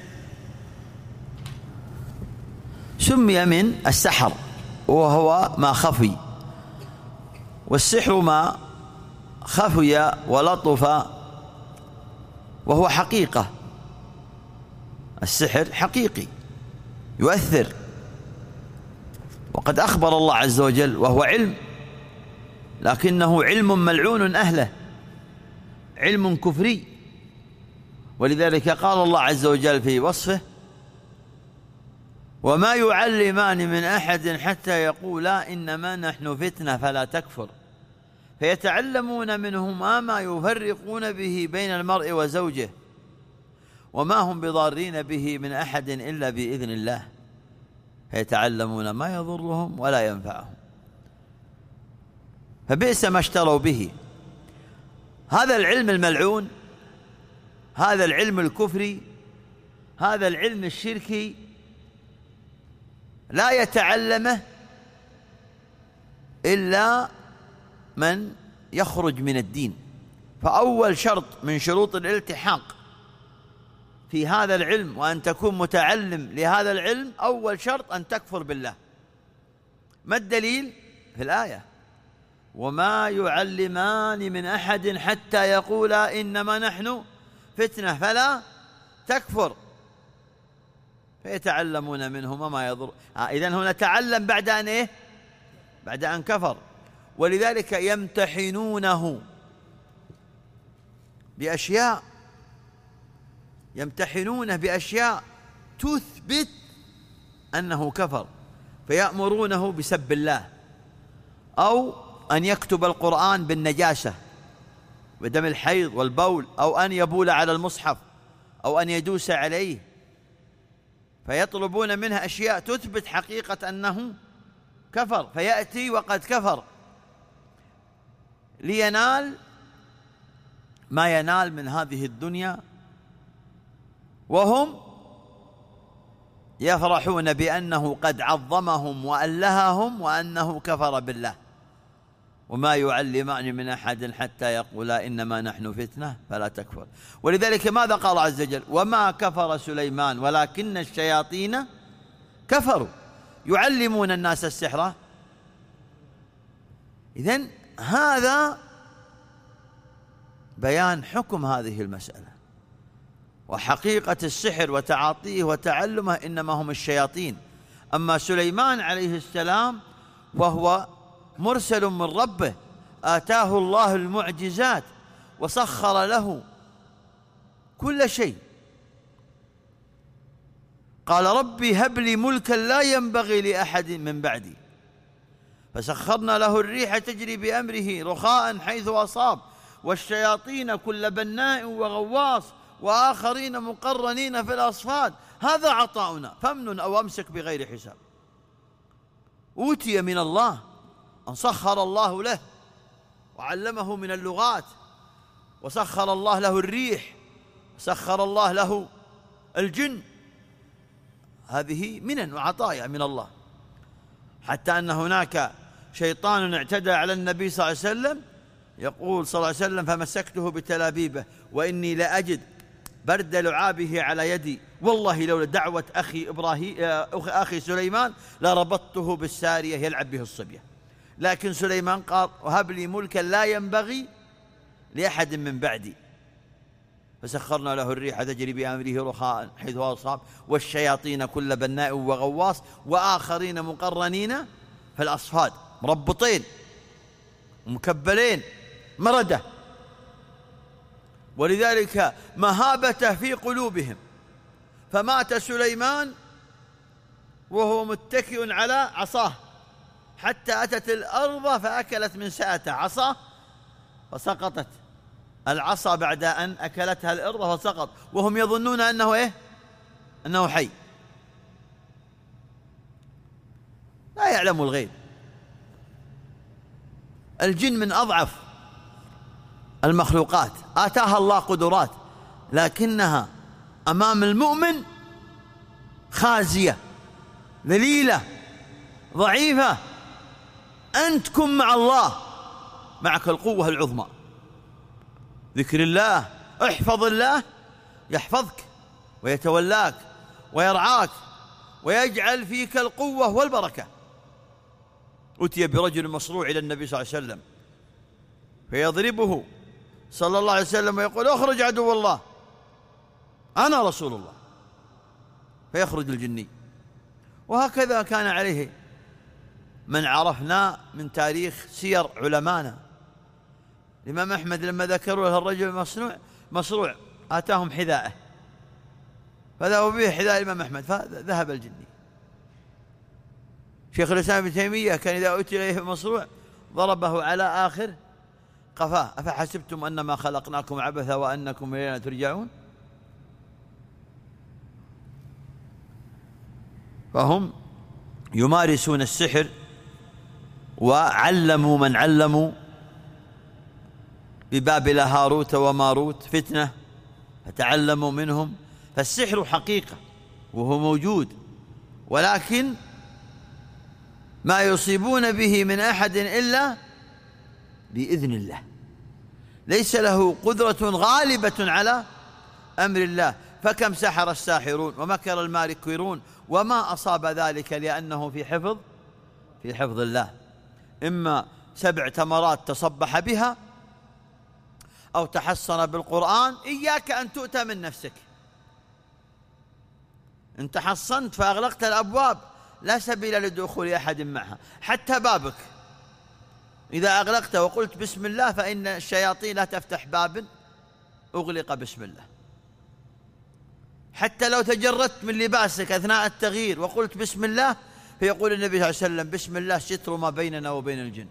Speaker 2: سمي من السحر وهو ما خفي، والسحر ما خفي ولطف وهو حقيقة. السحر حقيقي يؤثر، وقد أخبر الله عز وجل وهو علم، لكنه علم ملعون أهله، علم كفري. ولذلك قال الله عز وجل في وصفه وما يعلمان من أحد حتى يقولا إنما نحن فتنة فلا تكفر، فيتعلمون منهما ما يفرقون به بين المرء وزوجه وما هم بضارين به من أحد إلا بإذن الله، فيتعلمون ما يضرهم ولا ينفعهم. فبئس ما اشتروا به. هذا العلم الملعون، هذا العلم الكفري، هذا العلم الشركي لا يتعلمه إلا من يخرج من الدين. فأول شرط من شروط الالتحاق في هذا العلم وأن تكون متعلم لهذا العلم، أول شرط أن تكفر بالله. ما الدليل؟ في الآية وما يعلمان من أحد حتى يقولا إنما نحن فتنة فلا تكفر، فيتعلمون منهما ما يضر. آه إذن هنا تعلم بعد أن إيه؟ بعد أن كفر. ولذلك يمتحنونه بأشياء، يمتحنونه بأشياء تثبت أنه كفر، فيأمرونه بسب الله، أو أن يكتب القرآن بالنجاسة ودم الحيض والبول، أو أن يبول على المصحف، أو أن يدوس عليه، فيطلبون منها أشياء تثبت حقيقة أنه كفر، فيأتي وقد كفر لينال ما ينال من هذه الدنيا، وهم يفرحون بأنه قد عظمهم وألههم وأنه كفر بالله. وما يعلمان من أحد حتى يقولا إنما نحن فتنة فلا تكفر. ولذلك ماذا قال عز وجل؟ وما كفر سليمان ولكن الشياطين كفروا يعلمون الناس السحر. إذن هذا بيان حكم هذه المسألة وحقيقة السحر وتعاطيه وتعلمه، إنما هم الشياطين. أما سليمان عليه السلام وهو مرسل من ربه، آتاه الله المعجزات وسخر له كل شيء. قال ربي هب لي ملكا لا ينبغي لأحد من بعدي، فسخرنا له الريح تجري بأمره رخاء حيث أصاب، والشياطين كل بناء وغواص، وآخرين مقرنين في الأصفاد، هذا عطاؤنا فامنن أو أمسك بغير حساب. أوتي من الله أن سخر الله له وعلمه من اللغات، وسخر الله له الريح، وسخر الله له الجن. هذه منن وعطايا من الله. حتى أن هناك شيطان اعتدى على النبي صلى الله عليه وسلم، يقول صلى الله عليه وسلم فمسكته بتلابيبه وإني لأجد برد لعابه على يدي، والله لولا دعوة أخي إبراهيم أخي سليمان لربطته بالسارية يلعب به الصبية. لكن سليمان قال وهب لي ملكا لا ينبغي لأحد من بعدي، فسخرنا له الريح تجري بأمره رخاء حيث أصاب، والشياطين كل بناء وغواص، وآخرين مقرنين في الأصفاد، مربطين مكبلين مردة. ولذلك مهابة في قلوبهم، فمات سليمان وهو متكئ على عصاه حتى أتت الأرض فأكلت من سأته عصاه فسقطت العصا بعد أن أكلتها الأرض فسقط، وهم يظنون أنه إيه؟ أنه حي. لا يعلم الغيب. الجن من أضعف المخلوقات، آتاها الله قدرات، لكنها أمام المؤمن خازية ذليلة ضعيفة. أنت كن مع الله، معك القوة العظمى. ذكر الله، احفظ الله يحفظك ويتولاك ويرعاك ويجعل فيك القوة والبركة. أتي برجل مصروع إلى النبي صلى الله عليه وسلم فيضربه صلى الله عليه وسلم ويقول: اخرج عدو الله، أنا رسول الله. فيخرج الجني. وهكذا كان عليه من عرفنا من تاريخ سير علمانا. الإمام أحمد لما ذكروا له الرجل مصنوع مصروع آتاهم حذاءه فذهبوا به حذاء الإمام أحمد فذهب الجني. شيخ الإسلام ابن تيمية كان إذا أتي إليه مصروع ضربه على آخر قفاه: أفحسبتم أنما خلقناكم عبثا وأنكم إلينا ترجعون. فهم يمارسون السحر، وعلموا من علموا ببابل هاروت وماروت فتنة فتعلموا منهم. فالسحر حقيقة وهو موجود، ولكن ما يصيبون به من أحد إلا بإذن الله، ليس له قدرة غالبة على أمر الله. فكم سحر الساحرون ومكر الماكرون وما أصاب ذلك لأنه في حفظ في حفظ الله. إما سبع تمرات تصبح بها أو تحصن بالقرآن. إياك أن تؤتى من نفسك. إن تحصنت فأغلقت الأبواب لا سبيل لدخول أحد معها، حتى بابك إذا أغلقت وقلت بسم الله فإن الشياطين لا تفتح باب أغلق بسم الله. حتى لو تجردت من لباسك أثناء التغيير وقلت بسم الله، فيقول النبي صلى الله عليه وسلم: بسم الله ستر ما بيننا وبين الجن.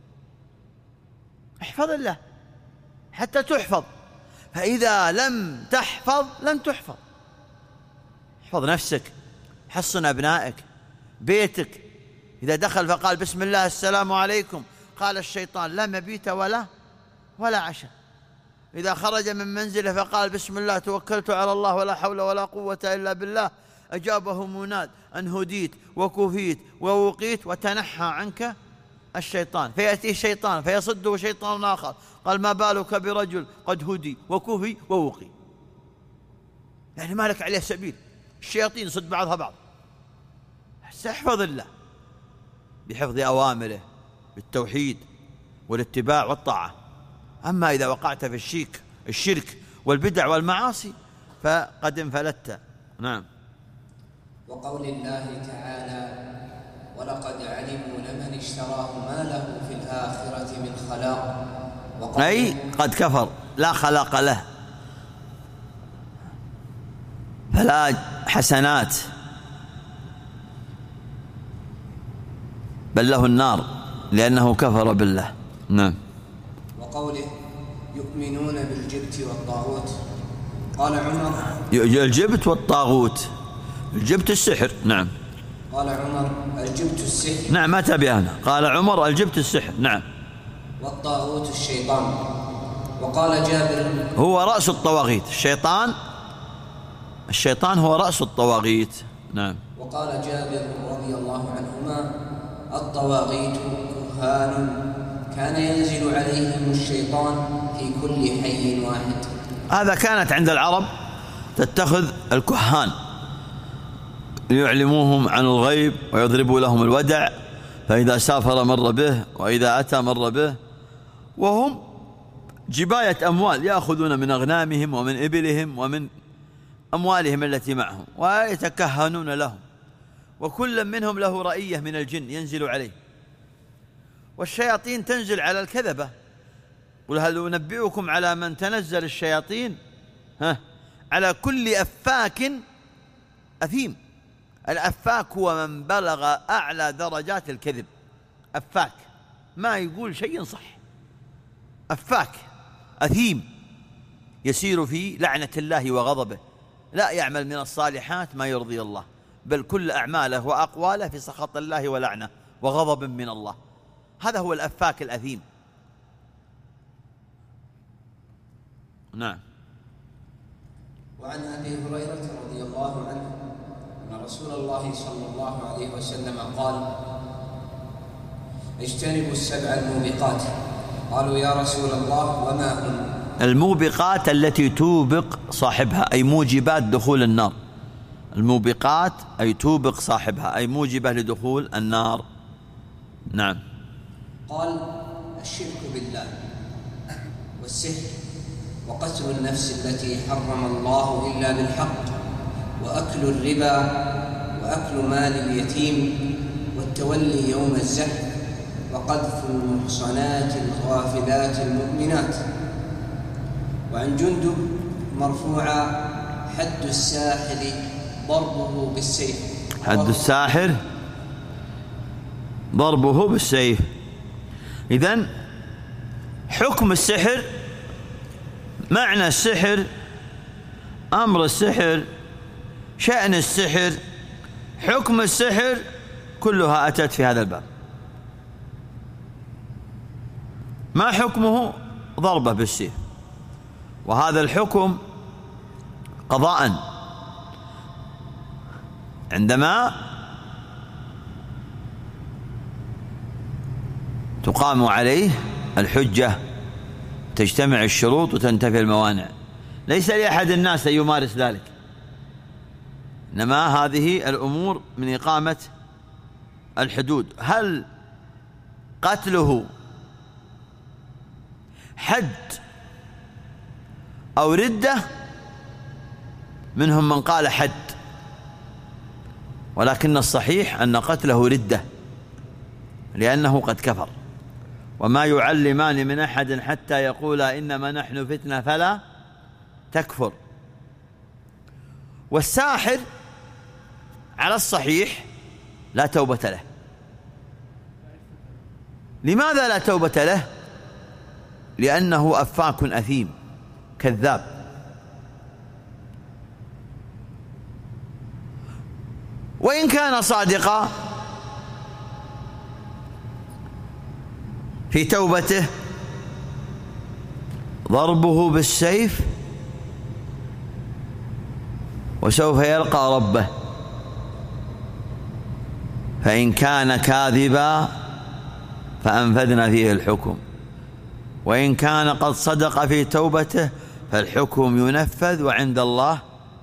Speaker 2: احفظ الله حتى تحفظ، فإذا لم تحفظ لن تحفظ. احفظ نفسك، حصن أبنائك، بيتك. إذا دخل فقال بسم الله السلام عليكم، قال الشيطان: لا مبيت ولا ولا عشاء. إذا خرج من منزله فقال بسم الله توكلت على الله ولا حول ولا قوة إلا بالله، أجابه مناد أن هديت وكفيت ووقيت وتنحى عنك الشيطان. فيأتي الشيطان فيصده شيطان آخر، قال: ما بالك برجل قد هدي وكفي ووقي. يعني ما لك عليه سبيل، الشياطين صد بعضها بعض. احفظ الله بحفظ أوامره بالتوحيد والاتباع والطاعة. أما إذا وقعت في الشيك الشرك والبدع والمعاصي فقد انفلت. نعم.
Speaker 1: وقول الله تعالى: ولقد علموا لمن اشتراه ما له في الآخرة من خلاق.
Speaker 2: أي قد كفر، لا خلاق له، فلا حسنات بل له النار لأنه كفر بالله. نعم.
Speaker 1: وقوله: يؤمنون بالجبت والطاغوت. قال عمر:
Speaker 2: الجبت والطاغوت، الجبت السحر. نعم.
Speaker 1: قال عمر: الجبت السحر.
Speaker 2: نعم، ما تبيانه. قال عمر: الجبت السحر. نعم.
Speaker 1: والطاغوت الشيطان. وقال جابر:
Speaker 2: هو رأس الطواغيت. الشيطان الشيطان هو رأس الطواغيت. نعم.
Speaker 1: وقال جابر رضي الله عنهما: الطواغيت كهان كان ينزل عليهم الشيطان في كل حي واحد.
Speaker 2: هذا كانت عند العرب تتخذ الكهان ليعلموهم عن الغيب ويضربوا لهم الودع، فإذا سافر مر به وإذا أتى مر به، وهم جباية أموال يأخذون من أغنامهم ومن إبلهم ومن أموالهم التي معهم ويتكهنون لهم، وكل منهم له رئية من الجن ينزل عليه. والشياطين تنزل على الكذبة. قل هل أنبئكم على من تنزل الشياطين؟ ها، على كل أفاك أثيم. الأفاك هو من بلغ أعلى درجات الكذب. أفاك ما يقول شيء صح، أفاك أثيم يسير في لعنة الله وغضبه، لا يعمل من الصالحات ما يرضي الله، بل كل أعماله وأقواله في سخط الله ولعنة وغضب من الله. هذا هو الأفاك الأثيم. نعم.
Speaker 1: وعن أبي هريرة رضي الله عنه أن رسول الله صلى الله عليه وسلم قال: اجتنبوا السبع الموبقات. قالوا: يا رسول الله وما هن؟
Speaker 2: الموبقات التي توبق صاحبها، أي موجبات دخول النار. الموبقات أي توبق صاحبها، أي موجبة لدخول النار. نعم.
Speaker 1: قال: الشرك بالله، والسحر، وقتل النفس التي حرم الله إلا بالحق، وأكل الربا، وأكل مال اليتيم، والتولي يوم الزحف، وقذف المحصنات الغافلات المؤمنات. وعن جندب مرفوعا: حد الساحر ضربه بالسيف.
Speaker 2: حد الساحر ضربه بالسيف. إذن حكم السحر، معنى السحر، أمر السحر، شأن السحر، حكم السحر، كلها أتت في هذا الباب. ما حكمه؟ ضربه بالسيف. وهذا الحكم قضاء، عندما تقام عليه الحجة، تجتمع الشروط وتنتفي الموانع. ليس لأحد الناس أن يمارس ذلك، إنما هذه الأمور من إقامة الحدود. هل قتله حد أو ردة؟ منهم من قال حد، ولكن الصحيح أن قتله ردة، لأنه قد كفر. وما يعلمان من أحد حتى يقولا إنما نحن فتنة فلا تكفر. والساحر على الصحيح لا توبة له. لماذا لا توبة له؟ لأنه أفاك أثيم كذاب. وإن كان صادقا في توبته ضربه بالسيف، وسوف يلقى ربه. فإن كان كاذبا فأنفذنا فيه الحكم، وإن كان قد صدق في توبته فالحكم ينفذ، وعند الله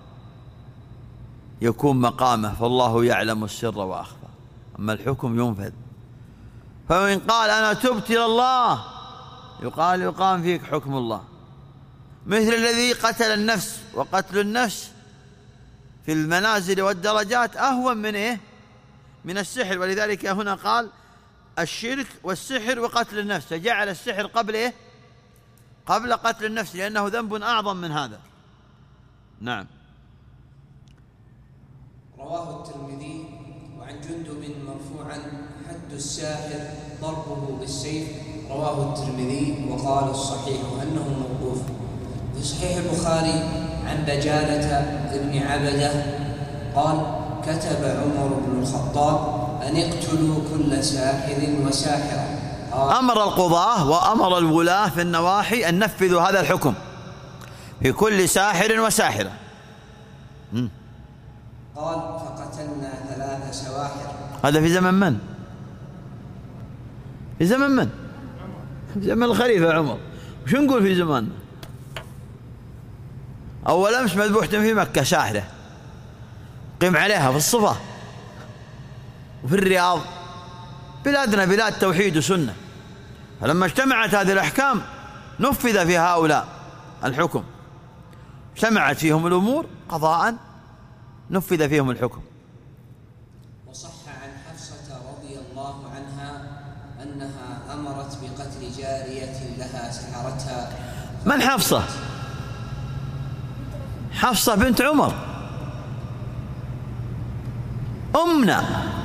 Speaker 2: يكون مقامه، فالله يعلم السر وأخفى. أما الحكم ينفذ. فإن قال أنا تبت إلى الله، يقال يقام فيك حكم الله. مثل الذي قتل النفس، وقتل النفس في المنازل والدرجات أهون من إيه؟ من السحر. ولذلك هنا قال الشرك والسحر وقتل النفس، فجعل السحر قبل إيه؟ قبل قتل النفس، لأنه ذنب أعظم من هذا. نعم.
Speaker 1: رواه الترمذي. وعن جندب مرفوعا: حد الساحر ضربه بالسيف. رواه الترمذي. وقال الصحيح أنه موقوف. في صحيح البخاري عن بجالة ابن عبده قال: كتب عمر بن الخطاب أن اقتلوا كل ساحر وساحرة.
Speaker 2: أمر القضاة وأمر الولاة في النواحي أن نفذوا هذا الحكم في كل ساحر وساحرة. م.
Speaker 1: قال: فقتلنا ثلاث سواحر.
Speaker 2: هذا في زمن من؟ في زمن من؟ في زمن الخليفة عمر. وش نقول في زماننا؟ أول أمس مذبوحة في مكة ساحرة، قيم عليها في الصفا وفي الرياض، بلادنا بلاد توحيد وسنة. فلما اجتمعت هذه الأحكام نفذ في هؤلاء الحكم، اجتمعت فيهم الأمور قضاء، نفذ فيهم الحكم.
Speaker 1: وصح عن حفصة رضي الله عنها أنها أمرت بقتل جارية لها سحرتها.
Speaker 2: من حفصة؟ حفصة بنت عمر. أمنا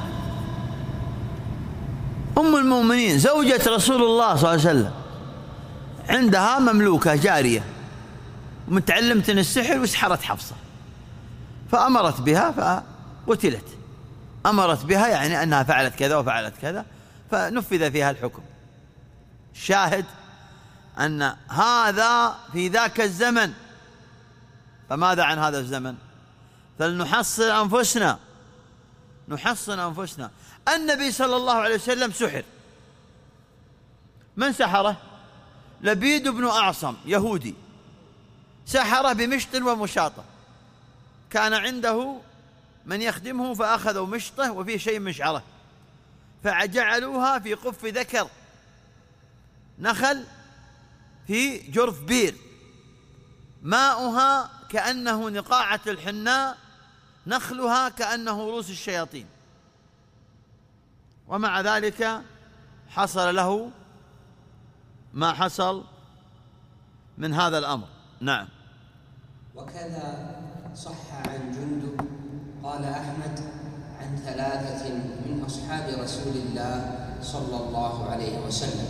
Speaker 2: أم المؤمنين زوجة رسول الله صلى الله عليه وسلم عندها مملوكة جارية متعلمة السحر وسحرت حفصة، فأمرت بها فقتلت. أمرت بها يعني أنها فعلت كذا وفعلت كذا، فنفذ فيها الحكم. الشاهد أن هذا في ذاك الزمن، فماذا عن هذا الزمن؟ فلنحصن أنفسنا، نحصن أنفسنا. النبي صلى الله عليه وسلم سحر. من سحره؟ لبيد بن أعصم يهودي، سحره بمشط ومشاطة. كان عنده من يخدمه فأخذوا مشطه وفيه شيء من شعره، فجعلوها في قف ذكر نخل في جرف بير، ماؤها كأنه نقاعة الحناء، نخلها كأنه رؤوس الشياطين، ومع ذلك حصل له ما حصل من هذا الأمر. نعم.
Speaker 1: وكذا صح عن جندب قال أحمد عن ثلاثة من أصحاب رسول الله صلى الله عليه وسلم.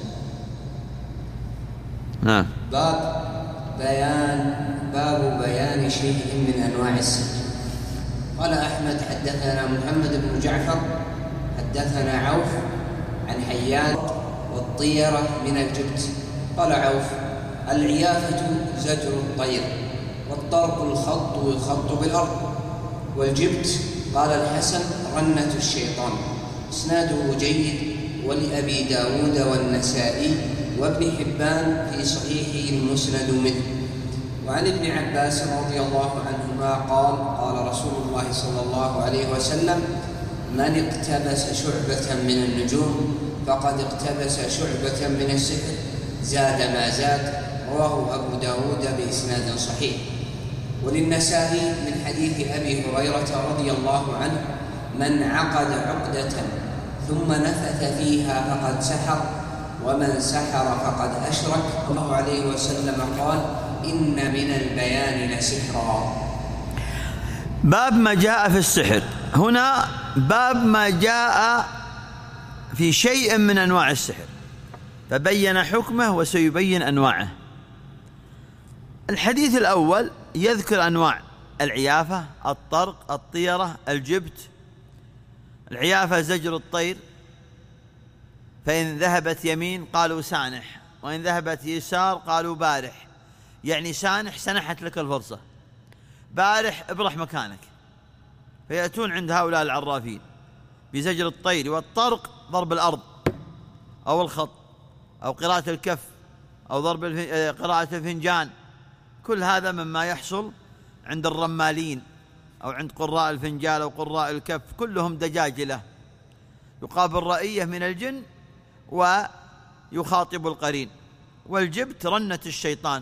Speaker 2: نعم.
Speaker 1: باب بيان باب بيان شيء من أنواع السحر. قال أحمد حدثنا محمد بن جعفر حدثنا عوف عن حيان والطيرة من الجبت. قال عوف: العيافة زجر الطير، والطرق الخط والخط بالأرض، والجبت قال الحسن رنة الشيطان. اسناده جيد، ولأبي داود والنسائي وابن حبان في صحيحه المسند منه. وعن ابن عباس رضي الله عنهما قال: قال رسول الله صلى الله عليه وسلم: من اقتبس شعبة من النجوم فقد اقتبس شعبة من السحر، زاد ما زاد. رواه أبو داود بإسناد صحيح. وللنسائي من حديث أبي هريرة رضي الله عنه: من عقد عقدة ثم نفث فيها فقد سحر، ومن سحر فقد أشرك. الله عليه وسلم قال: إن من البيان لسحرا.
Speaker 2: باب ما جاء في السحر. هنا باب ما جاء في شيء من أنواع السحر، فبين حكمه وسيبين أنواعه. الحديث الأول يذكر أنواع: العيافة، الطرق، الطيرة، الجبت. العيافة زجر الطير، فإن ذهبت يمين قالوا سانح، وإن ذهبت يسار قالوا بارح، يعني سانح سنحت لك الفرصة، بارح ابرح مكانك. فيأتون عند هؤلاء العرافين بزجر الطير. والطرق ضرب الأرض أو الخط أو قراءة الكف أو ضرب قراءة الفنجان. كل هذا مما يحصل عند الرمالين أو عند قراء الفنجال أو قراء الكف، كلهم دجاجلة. يقابل رأيه من الجن ويخاطب القرين. والجبت رنة الشيطان.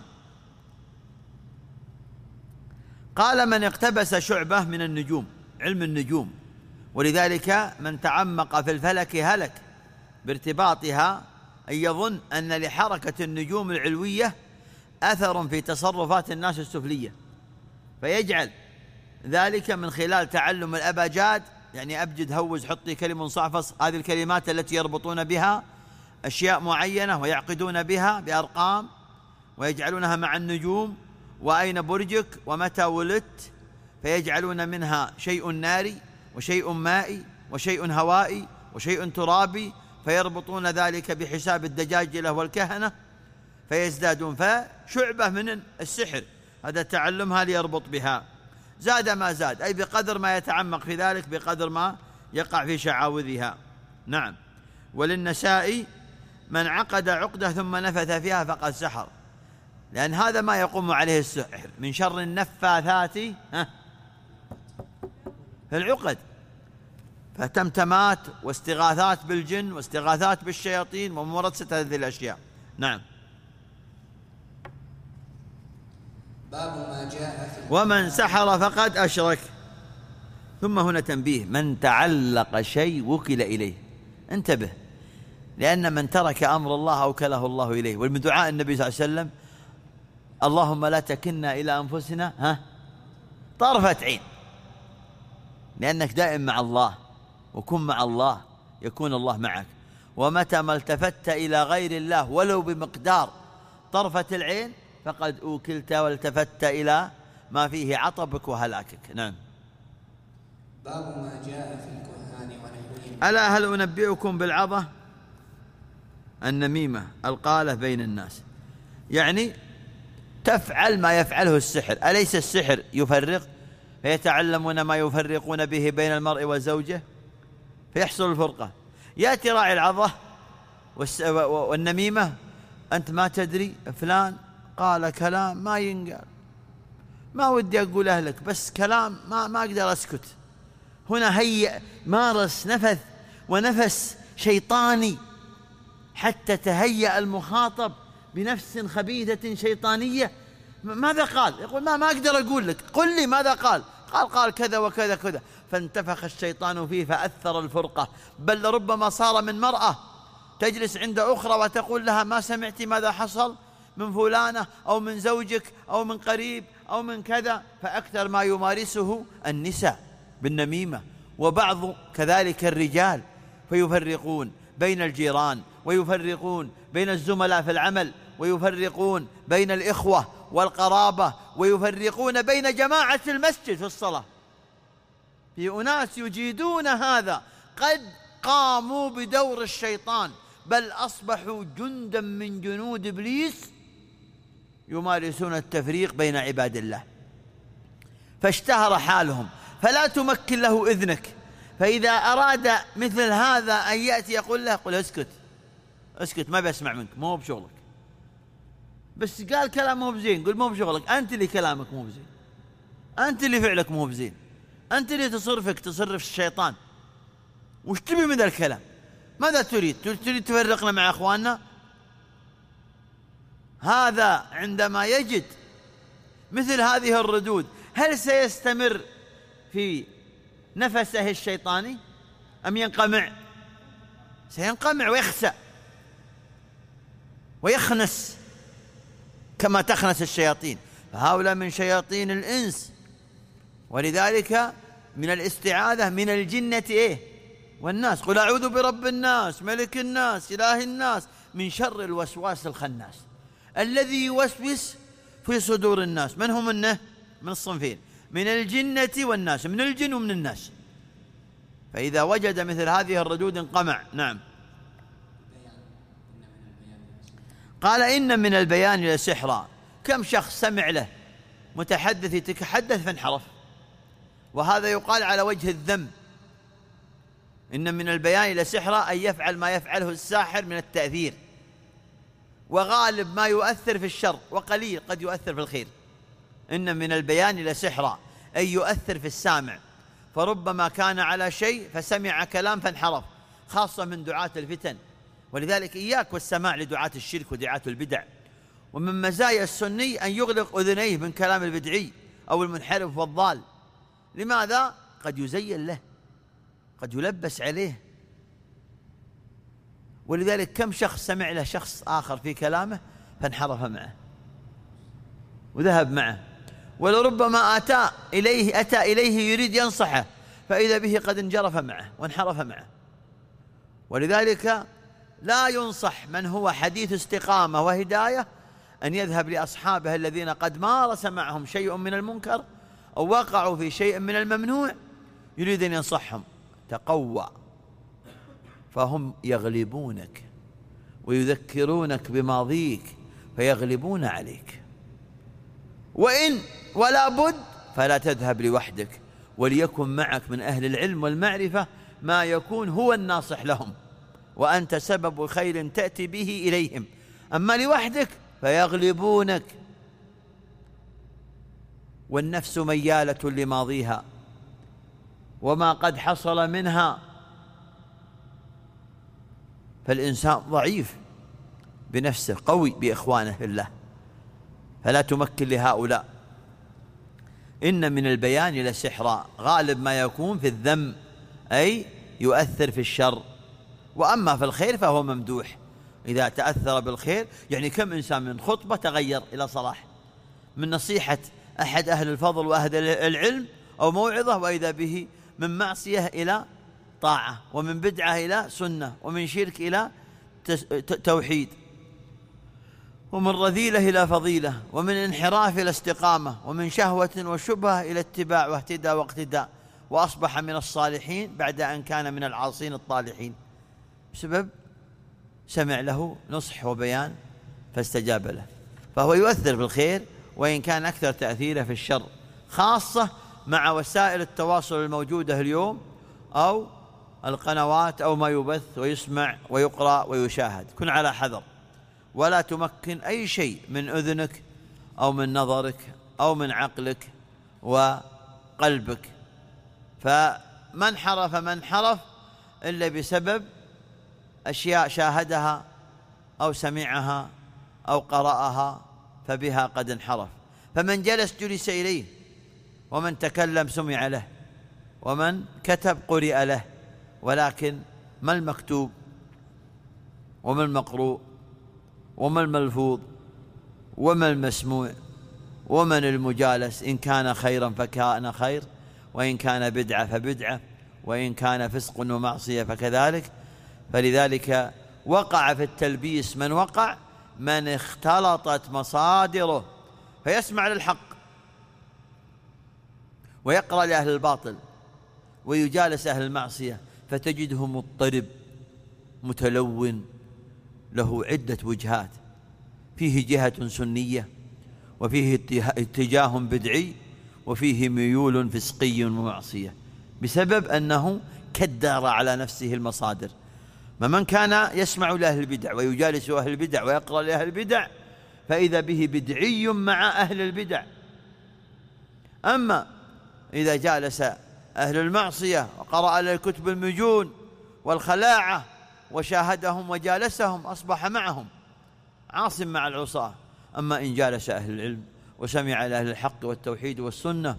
Speaker 2: قال: من اقتبس شعبة من النجوم، علم النجوم. ولذلك من تعمق في الفلك هلك بارتباطها، أن يظن أن لحركة النجوم العلوية أثر في تصرفات الناس السفلية، فيجعل ذلك من خلال تعلم الأباجاد، يعني أبجد هوز حطي كلمة صعفص، هذه الكلمات التي يربطون بها أشياء معينة ويعقدون بها بأرقام ويجعلونها مع النجوم، وأين برجك ومتى ولدت، فيجعلون منها شيء ناري وشيء مائي وشيء هوائي وشيء ترابي، فيربطون ذلك بحساب الدجاجلة والكهنة فيزدادون. فشعبة من السحر هذا تعلمها ليربط بها. زاد ما زاد، أي بقدر ما يتعمق في ذلك بقدر ما يقع في شعاوذها. نعم. وللنسائي: من عقد عقدة ثم نفث فيها فقد سحر، لأن هذا ما يقوم عليه السحر من شر النفاثات في العقد، فتمتمات واستغاثات بالجن واستغاثات بالشياطين وممارسة هذه الأشياء. نعم.
Speaker 1: باب ما جاء في
Speaker 2: ومن سحر فقد أشرك. ثم هنا تنبيه: من تعلق شيء وكل إليه. انتبه، لأن من ترك أمر الله أوكله الله إليه. ومن دعاء النبي صلى الله عليه وسلم: اللهم لا تكلنا إلى أنفسنا ها طرفة عين، لأنك دائم مع الله. وكن مع الله يكون الله معك. ومتى ما التفت إلى غير الله ولو بمقدار طرفة العين فقد أوكلت والتفت إلى ما فيه عطبك وهلاكك. نعم.
Speaker 1: باب ما جاء في الكهان ونحوهم.
Speaker 2: ألا هل أنبئكم بالعظة؟ النميمة، القالة بين الناس، يعني تفعل ما يفعله السحر. أليس السحر يفرق؟ فيتعلمون ما يفرقون به بين المرء وزوجه فيحصل الفرقة. يأتي راعي العظة والنميمة، أنت ما تدري فلان قال كلام ما ينقال، ما ودي أقول أهلك بس كلام ما, ما أقدر أسكت. هنا هيئ مارس نفث ونفس شيطاني حتى تهيأ المخاطب بنفس خبيثة شيطانية. ماذا قال؟ يقول ما, ما أقدر أقول لك، قل لي ماذا قال؟ قال قال كذا وكذا كذا. فانتفخ الشيطان فيه فأثر الفرقة، بل ربما صار من مرأة تجلس عند أخرى وتقول لها ما سمعت ماذا حصل من فلانة أو من زوجك أو من قريب أو من كذا. فأكثر ما يمارسه النساء بالنميمة، وبعض كذلك الرجال، فيفرقون بين الجيران ويفرقون بين الزملاء في العمل ويفرقون بين الإخوة والقرابة ويفرقون بين جماعة المسجد في الصلاة. في أناس يجيدون هذا، قد قاموا بدور الشيطان، بل أصبحوا جندا من جنود إبليس يمارسون التفريق بين عباد الله، فاشتهر حالهم. فلا تمكن له إذنك، فإذا أراد مثل هذا أن يأتي يقول له قل اسكت اسكت ما بسمع منك، مو بشغلك، بس قال كلام مو بزين، قل مو بشغلك، أنت اللي كلامك مو بزين، أنت اللي فعلك مو بزين، أنت اللي تصرفك تصرف الشيطان. وش تبي من ذا الكلام؟ ماذا تريد؟ تريد تفرقنا مع أخواننا؟ هذا عندما يجد مثل هذه الردود هل سيستمر في نفسه الشيطاني أم ينقمع؟ سينقمع ويخسأ ويخنس كما تخنس الشياطين، فهؤلاء من شياطين الإنس. ولذلك من الاستعاذة من الجنة إيه؟ والناس. قل أعوذ برب الناس ملك الناس إله الناس من شر الوسواس الخناس الذي يوسوس في صدور الناس. من هم منه؟ من الصنفين، من الجنة والناس، من الجن ومن الناس. فإذا وجد مثل هذه الردود انقمع. نعم. قال إن من البيان لسحرا. كم شخص سمع له متحدث يتحدث فانحرف، وهذا يقال على وجه الذم. إن من البيان لسحرا أن يفعل ما يفعله الساحر من التأثير، وغالب ما يؤثر في الشر وقليل قد يؤثر في الخير. إن من البيان لسحرا أن يؤثر في السامع، فربما كان على شيء فسمع كلام فانحرف، خاصة من دعاة الفتن. ولذلك إياك والسماع لدعاة الشرك ودعاة البدع. ومن مزايا السني أن يغلق أذنيه من كلام البدعي أو المنحرف والضال. لماذا؟ قد يزين له، قد يلبس عليه. ولذلك كم شخص سمع له شخص آخر في كلامه فانحرف معه وذهب معه، ولربما أتى إليه أتى إليه يريد ينصحه فإذا به قد انجرف معه وانحرف معه. ولذلك لا ينصح من هو حديث استقامة وهداية أن يذهب لأصحابه الذين قد مارس معهم شيء من المنكر أو وقعوا في شيء من الممنوع يريد أن ينصحهم. تقوى، فهم يغلبونك ويذكرونك بماضيك فيغلبون عليك. وإن ولا بد فلا تذهب لوحدك، وليكن معك من أهل العلم والمعرفة ما يكون هو الناصح لهم، وأنت سبب خير تأتي به إليهم. أما لوحدك فيغلبونك. والنفس ميالة لماضيها وما قد حصل منها، فالإنسان ضعيف بنفسه قوي بإخوانه في الله، فلا تمكن لهؤلاء. إن من البيان لسحرا، غالب ما يكون في الذم أي يؤثر في الشر، وأما في الخير فهو ممدوح إذا تأثر بالخير. يعني كم إنسان من خطبة تغير إلى صلاح، من نصيحة أحد أهل الفضل وأهل العلم أو موعظة، وإذا به من معصية إلى طاعة، ومن بدعة إلى سنة، ومن شرك إلى توحيد، ومن رذيلة إلى فضيلة، ومن انحراف إلى استقامة، ومن شهوة وشبهة إلى اتباع واهتداء واقتداء، وأصبح من الصالحين بعد أن كان من العاصين الطالحين، بسبب سمع له نصح وبيان فاستجاب له. فهو يؤثر بالخير وإن كان أكثر تأثيره في الشر، خاصة مع وسائل التواصل الموجودة اليوم أو القنوات أو ما يبث ويسمع ويقرأ ويشاهد. كن على حذر، ولا تمكن أي شيء من أذنك أو من نظرك أو من عقلك وقلبك. فمن حرف من حرف إلا بسبب أشياء شاهدها أو سمعها أو قرأها، فبها قد انحرف. فمن جلس جلس إليه، ومن تكلم سمع له، ومن كتب قرئ له. ولكن ما المكتوب وما المقروء وما الملفوظ وما المسموع ومن المجالس؟ إن كان خيرا فكان خير، وإن كان بدعة فبدعة، وإن كان فسق ومعصية فكذلك. فلذلك وقع في التلبيس من وقع، من اختلطت مصادره، فيسمع للحق ويقرأ لأهل الباطل ويجالس أهل المعصية، فتجده مضطرب متلون له عدة وجهات، فيه جهة سنية، وفيه اتجاه بدعي، وفيه ميول فسقي ومعصية، بسبب أنه كدر على نفسه المصادر. من كان يسمع لأهل البدع ويجالس أهل البدع ويقرأ لأهل البدع، فإذا به بدعي مع أهل البدع. أما إذا جالس أهل المعصية وقرأ للكتب المجون والخلاعة وشاهدهم وجالسهم، أصبح معهم عاصم مع العصاة. أما إن جالس أهل العلم وسمع لأهل الحق والتوحيد والسنة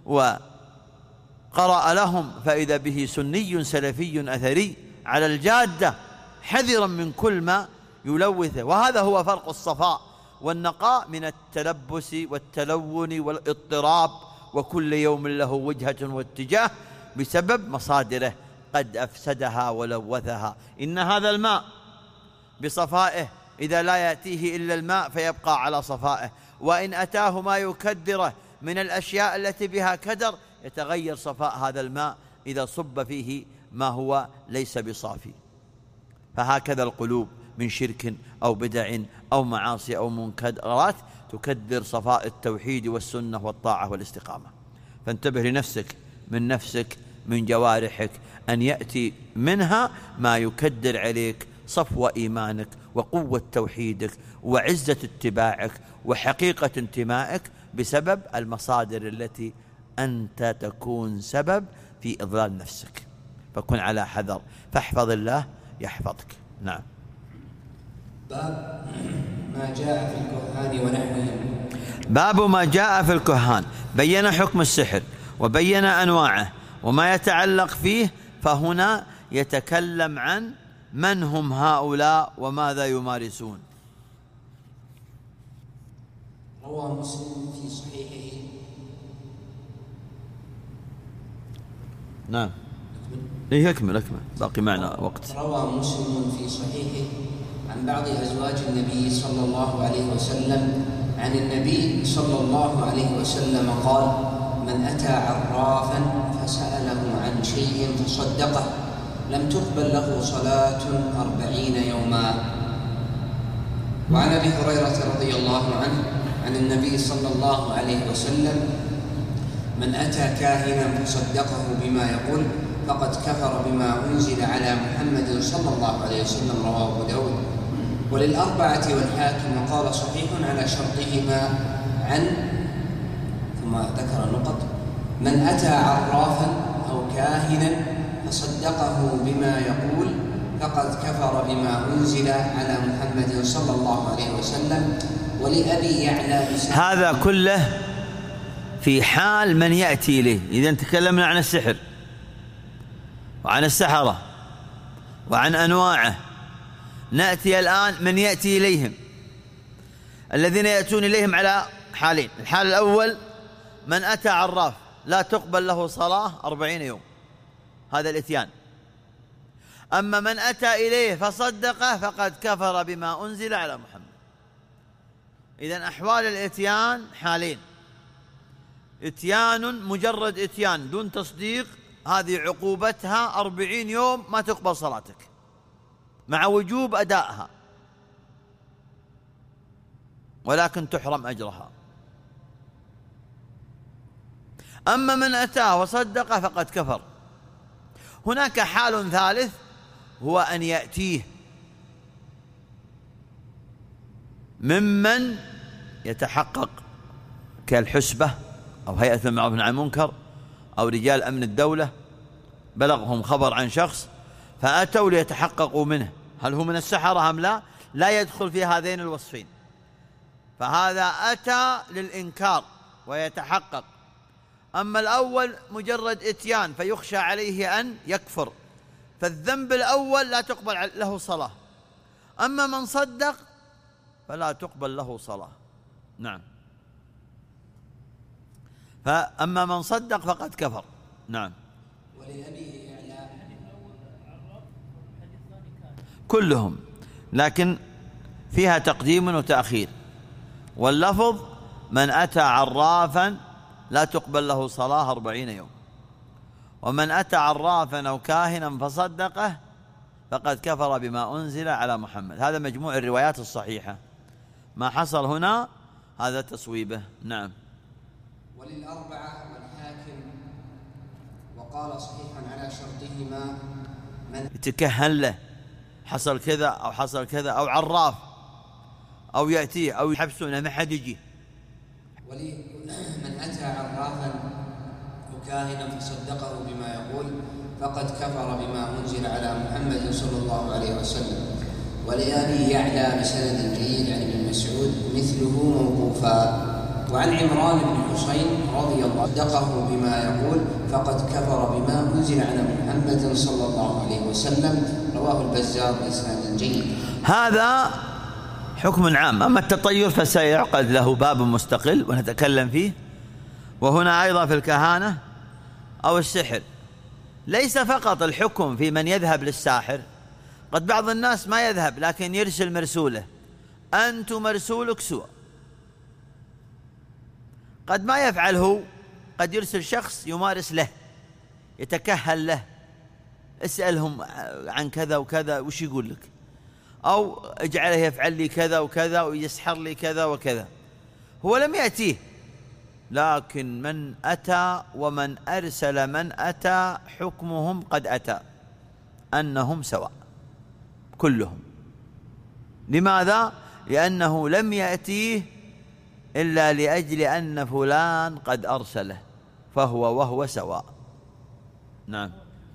Speaker 2: وقرأ لهم، فإذا به سني سلفي أثري على الجادة، حذرا من كل ما يلوثه. وهذا هو فرق الصفاء والنقاء من التلبس والتلون والاضطراب، وكل يوم له وجهة واتجاه بسبب مصادره قد أفسدها ولوثها. إن هذا الماء بصفائه إذا لا يأتيه إلا الماء فيبقى على صفائه، وإن أتاه ما يكدره من الأشياء التي بها كدر يتغير صفاء هذا الماء إذا صب فيه ما هو ليس بصافي. فهكذا القلوب من شرك أو بدع أو معاصي أو منكرات تكدر صفاء التوحيد والسنة والطاعة والاستقامة. فانتبه لنفسك، من نفسك من جوارحك، أن يأتي منها ما يكدر عليك صفو إيمانك وقوة توحيدك وعزة اتباعك وحقيقة انتمائك، بسبب المصادر التي أنت تكون سبب في إضلال نفسك. فكن على حذر، فاحفظ الله يحفظك. نعم.
Speaker 1: باب ما جاء في الكهان ونحوهم.
Speaker 2: باب ما جاء في الكهان، بين حكم السحر وبين أنواعه وما يتعلق فيه. فهنا يتكلم عن من هم هؤلاء وماذا يمارسون.
Speaker 1: روى مسلم في صحيحه.
Speaker 2: نعم إيه أكمل أكمل باقي معنا وقت.
Speaker 1: روى مسلم في صحيحه عن بعض أزواج النبي صلى الله عليه وسلم عن النبي صلى الله عليه وسلم قال: من أتى عرافا فسأله عن شيء فصدقه لم تقبل له صلاة أربعين يوما. وعن أبي هريرة رضي الله عنه عن النبي صلى الله عليه وسلم: من أتى كاهنا فصدقه بما يقول فقد كفر بما أنزل على محمد صلى الله عليه وسلم. رواه أبو داود وللأربعة والحاكم وقال صحيح على شرطهما. عن ثم ذكر النقط: من أتى عرافا أو كاهنا فصدقه بما يقول فقد كفر بما أنزل على محمد صلى الله عليه وسلم. ولأبي يعلى
Speaker 2: هذا كله في حال من يأتي إليه. إذا تكلمنا عن السحر وعن السحرة وعن أنواعه، نأتي الآن من يأتي إليهم. الذين يأتون إليهم على حالين: الحال الأول من أتى عراف لا تقبل له صلاة أربعين يوم، هذا الإتيان. أما من أتى إليه فصدقه فقد كفر بما أنزل على محمد. إذن أحوال الإتيان حالين: إتيان مجرد إتيان دون تصديق، هذه عقوبتها أربعين يوم ما تقبل صلاتك مع وجوب أدائها، ولكن تحرم أجرها. أما من أتاه وصدق فقد كفر. هناك حال ثالث هو أن يأتيه ممن يتحقق كالحسبة أو هيئة المعروف والنهي عن المنكر أو رجال أمن الدولة، بلغهم خبر عن شخص فأتوا ليتحققوا منه هل هو من السحرة أم لا، لا يدخل في هذين الوصفين، فهذا أتى للإنكار ويتحقق. أما الأول مجرد إتيان فيخشى عليه أن يكفر، فالذنب الأول لا تقبل له صلاة. أما من صدق فلا تقبل له صلاة. نعم. فأما من صدق فقد كفر. نعم. كلهم، لكن فيها تقديم وتأخير. واللفظ من أتى عرافا لا تقبل له صلاة أربعين يوم، ومن أتى عرافا أو كاهنا فصدقه فقد كفر بما أنزل على محمد. هذا مجموع الروايات الصحيحة، ما حصل هنا هذا تصويبه. نعم.
Speaker 1: وللأربعة والحاكم وقال صحيحا على شرطهما من
Speaker 2: يتكهن له حصل كذا أو حصل كذا، أو عراف أو يأتيه أو يحبسونه ما حد يجي.
Speaker 1: من أتى عرافا وكاهنا فصدقه بما يقول فقد كفر بما أنزل على محمد صلى الله عليه وسلم. ولأبي يعلى بسند جيد عن ابن مسعود مثله موقوفا. وعن عمران بن حسين رضي الله عنه صدقه بما يقول فقد كفر بما أنزل على محمد صلى الله عليه وسلم. رواه البزار بسند جيد.
Speaker 2: هذا حكم عام. أما التطير فسيعقد له باب مستقل ونتكلم فيه. وهنا أيضا في الكهانة أو السحر ليس فقط الحكم في من يذهب للساحر، قد بعض الناس ما يذهب لكن يرسل مرسوله، أنت مرسولك سوء. قد ما يفعله، قد يرسل شخص يمارس له، يتكهل له، اسألهم عن كذا وكذا وش يقول لك، أو اجعله يفعل لي كذا وكذا ويسحر لي كذا وكذا. هو لم يأتيه، لكن من أتى ومن أرسل من أتى حكمهم قد أتى، أنهم سواء كلهم. لماذا؟ لأنه لم يأتيه إلا لأجل أن فلان قد أرسله، فهو وهو سواء. نعم.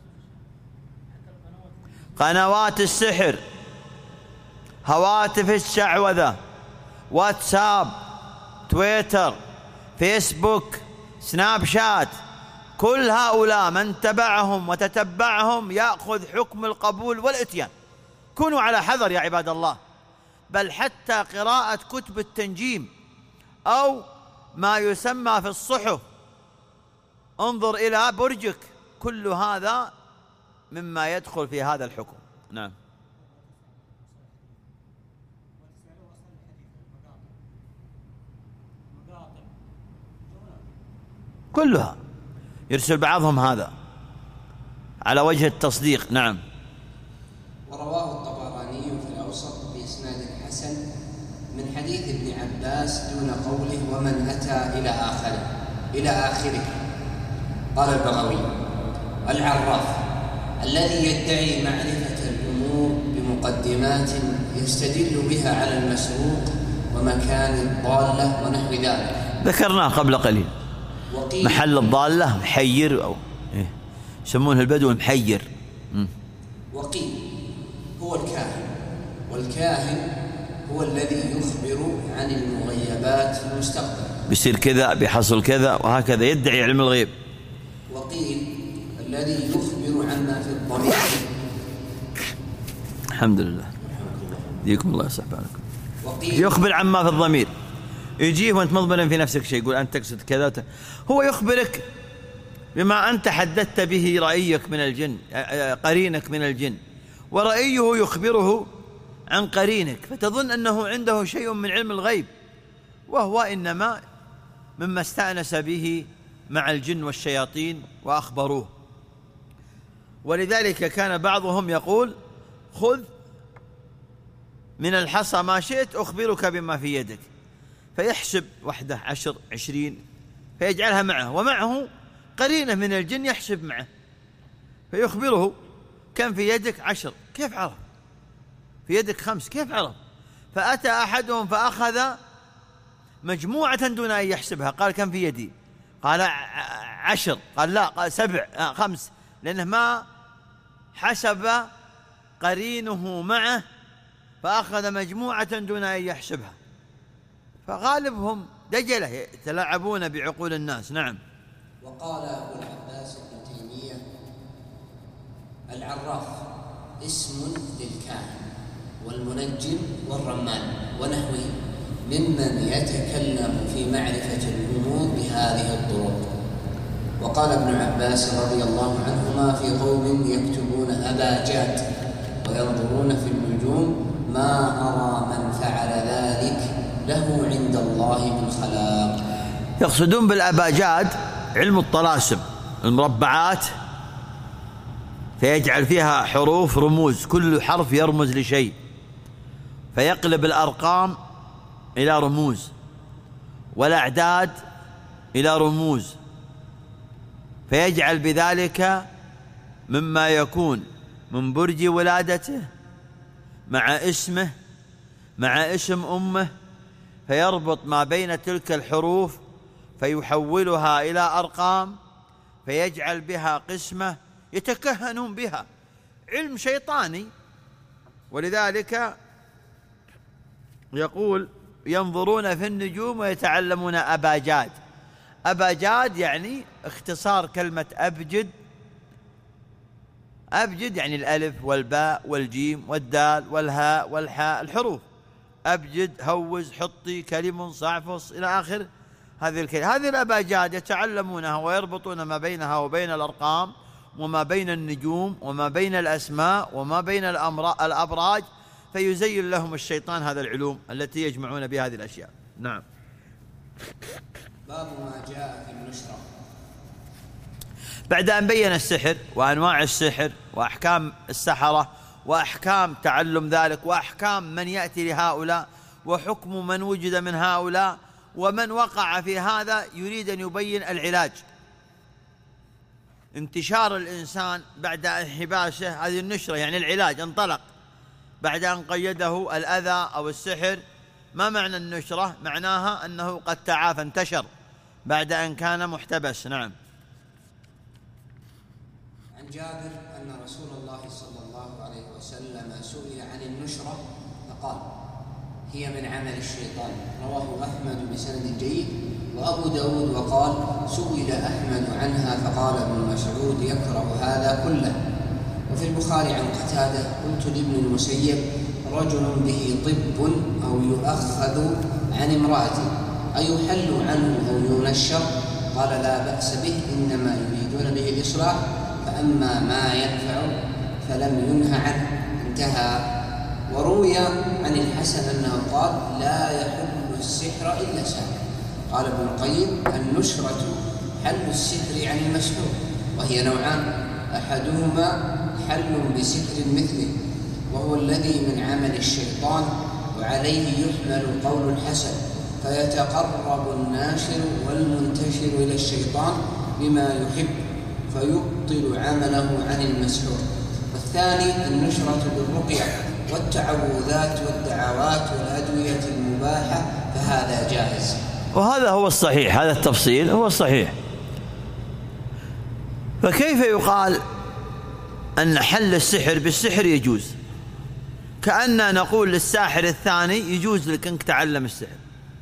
Speaker 2: قنوات السحر، هواتف الشعوذة، واتساب، تويتر، فيسبوك، سناب شات، كل هؤلاء من تبعهم وتتبعهم يأخذ حكم القبول والإتيان. كونوا على حذر يا عباد الله. بل حتى قراءة كتب التنجيم أو ما يسمى في الصحف انظر إلى برجك، كل هذا مما يدخل في هذا الحكم. نعم. كلها يرسل بعضهم هذا على وجه التصديق. نعم.
Speaker 1: ورواه الطبراني في الأوسط بإسناد حسن من حديث ابن عباس دون قوله ومن أتى إلى آخره إلى آخره. قال البغوي: العراف الذي يدعي معرفة الأمور بمقدمات يستدل بها على المسروق ومكان الضالة ونحو ذلك.
Speaker 2: ذكرناه قبل قليل. محل الضالة محير، أو إيه يسمونه البدو المحير. م.
Speaker 1: وقيل هو الكاهن، والكاهن هو الذي يخبر عن المغيبات في المستقبل،
Speaker 2: بيصير كذا بيحصل كذا وهكذا، يدعي علم الغيب.
Speaker 1: وقيل الذي يخبر عما في الضمير.
Speaker 2: الحمد لله، يديكم الله يصح بالكم. يخبر عما في الضمير، يجيه وانت مضمن في نفسك شيء، يقول أنت تقصد كذا وت... هو يخبرك بما أنت حدثت به رأيك من الجن، قرينك من الجن، ورأيه يخبره عن قرينك، فتظن أنه عنده شيء من علم الغيب، وهو إنما مما استأنس به مع الجن والشياطين وأخبروه. ولذلك كان بعضهم يقول: خذ من الحصى ما شئت أخبرك بما في يدك، فيحسب واحدة عشر عشرين فيجعلها معه، ومعه قرينة من الجن يحسب معه، فيخبره: كم في يدك؟ عشر. كيف عرف؟ في يدك خمس، كيف عرف؟ فأتى أحدهم فأخذ مجموعة دون أن يحسبها، قال: كم في يدي؟ قال: عشر. قال: لا، قال: سبع، آه خمس، لأنه ما حسب قرينه معه، فأخذ مجموعة دون أن يحسبها. فغالبهم دجلة يتلاعبون بعقول الناس. نعم.
Speaker 1: وقال أبو العباس ابن تيمية: العراف اسم للكاهن والمنجم والرمان ونحوه ممن يتكلم في معرفة الأمور بهذه الطرق. وقال ابن عباس رضي الله عنهما في قوم يكتبون أباجات وينظرون في النجوم: ما أرى من فعل ذلك له عند الله من خلاق.
Speaker 2: يقصدون بالأباجاد علم الطلاسم، المربعات، فيجعل فيها حروف رموز، كل حرف يرمز لشيء، فيقلب الأرقام إلى رموز والأعداد إلى رموز، فيجعل بذلك مما يكون من برج ولادته مع اسمه مع اسم أمه، فيربط ما بين تلك الحروف فيحولها إلى أرقام، فيجعل بها قسمة يتكهنون بها، علم شيطاني. ولذلك يقول: ينظرون في النجوم ويتعلمون أباجاد. أباجاد يعني اختصار كلمة أبجد. أبجد يعني الألف والباء والجيم والدال والهاء والحاء، الحروف. أبجد، هوز، حطي، كلم، صعفص، إلى آخر هذه الكلمة. هذه الأباجاد يتعلمونها ويربطون ما بينها وبين الأرقام وما بين النجوم وما بين الأسماء وما بين الأبراج، فيزين لهم الشيطان هذا العلوم التي يجمعون بها هذه الأشياء. نعم.
Speaker 1: باب ما جاء في النشرة.
Speaker 2: بعد أن بين السحر وأنواع السحر وأحكام السحرة وأحكام تعلم ذلك وأحكام من يأتي لهؤلاء وحكم من وجد من هؤلاء ومن وقع في هذا، يريد أن يبين العلاج. انتشار الإنسان بعد انحباسه، هذه النشرة يعني العلاج، انطلق بعد أن قيده الأذى أو السحر. ما معنى النشرة؟ معناها أنه قد تعافى، انتشر بعد أن كان محتبس. نعم.
Speaker 1: عن جابر أن رسول الله صلى الله عليه وسلم سئل عن النشرة فقال: هي من عمل الشيطان. رواه أحمد بسند جيد وأبو داود. وقال: سئل أحمد عنها فقال ابن مسعود: يكره هذا كله. وفي البخاري عن قتادة: قلت لابن المسيب: رجل به طب أو يؤخذ عن امرأته أيحل عنه أو ينشر؟ قال: لا بأس به، إنما يريدون به الإصلاح، فأما ما ينفع فلم ينه عنه. انتهى. وروي عن الحسن أنه قال: لا يحل السحر إلا ساحر. قال ابن القيم: النشرة حل السحر عن المسحور، وهي نوعان: أحدهما حل بسحر مثله وهو الذي من عمل الشيطان، وعليه يحمل قول الحسن، فيتقرب الناشر والمنتشر إلى الشيطان بما يحب فيبطل عمله عن المسحور. والثاني النشرة بالرقية والتعوذات والدعوات والأدوية المباحة، فهذا جائز.
Speaker 2: وهذا هو الصحيح، هذا التفصيل هو الصحيح. فكيف يقال أن حل السحر بالسحر يجوز؟ كأننا نقول للساحر الثاني: يجوز لك أنك تعلم السحر.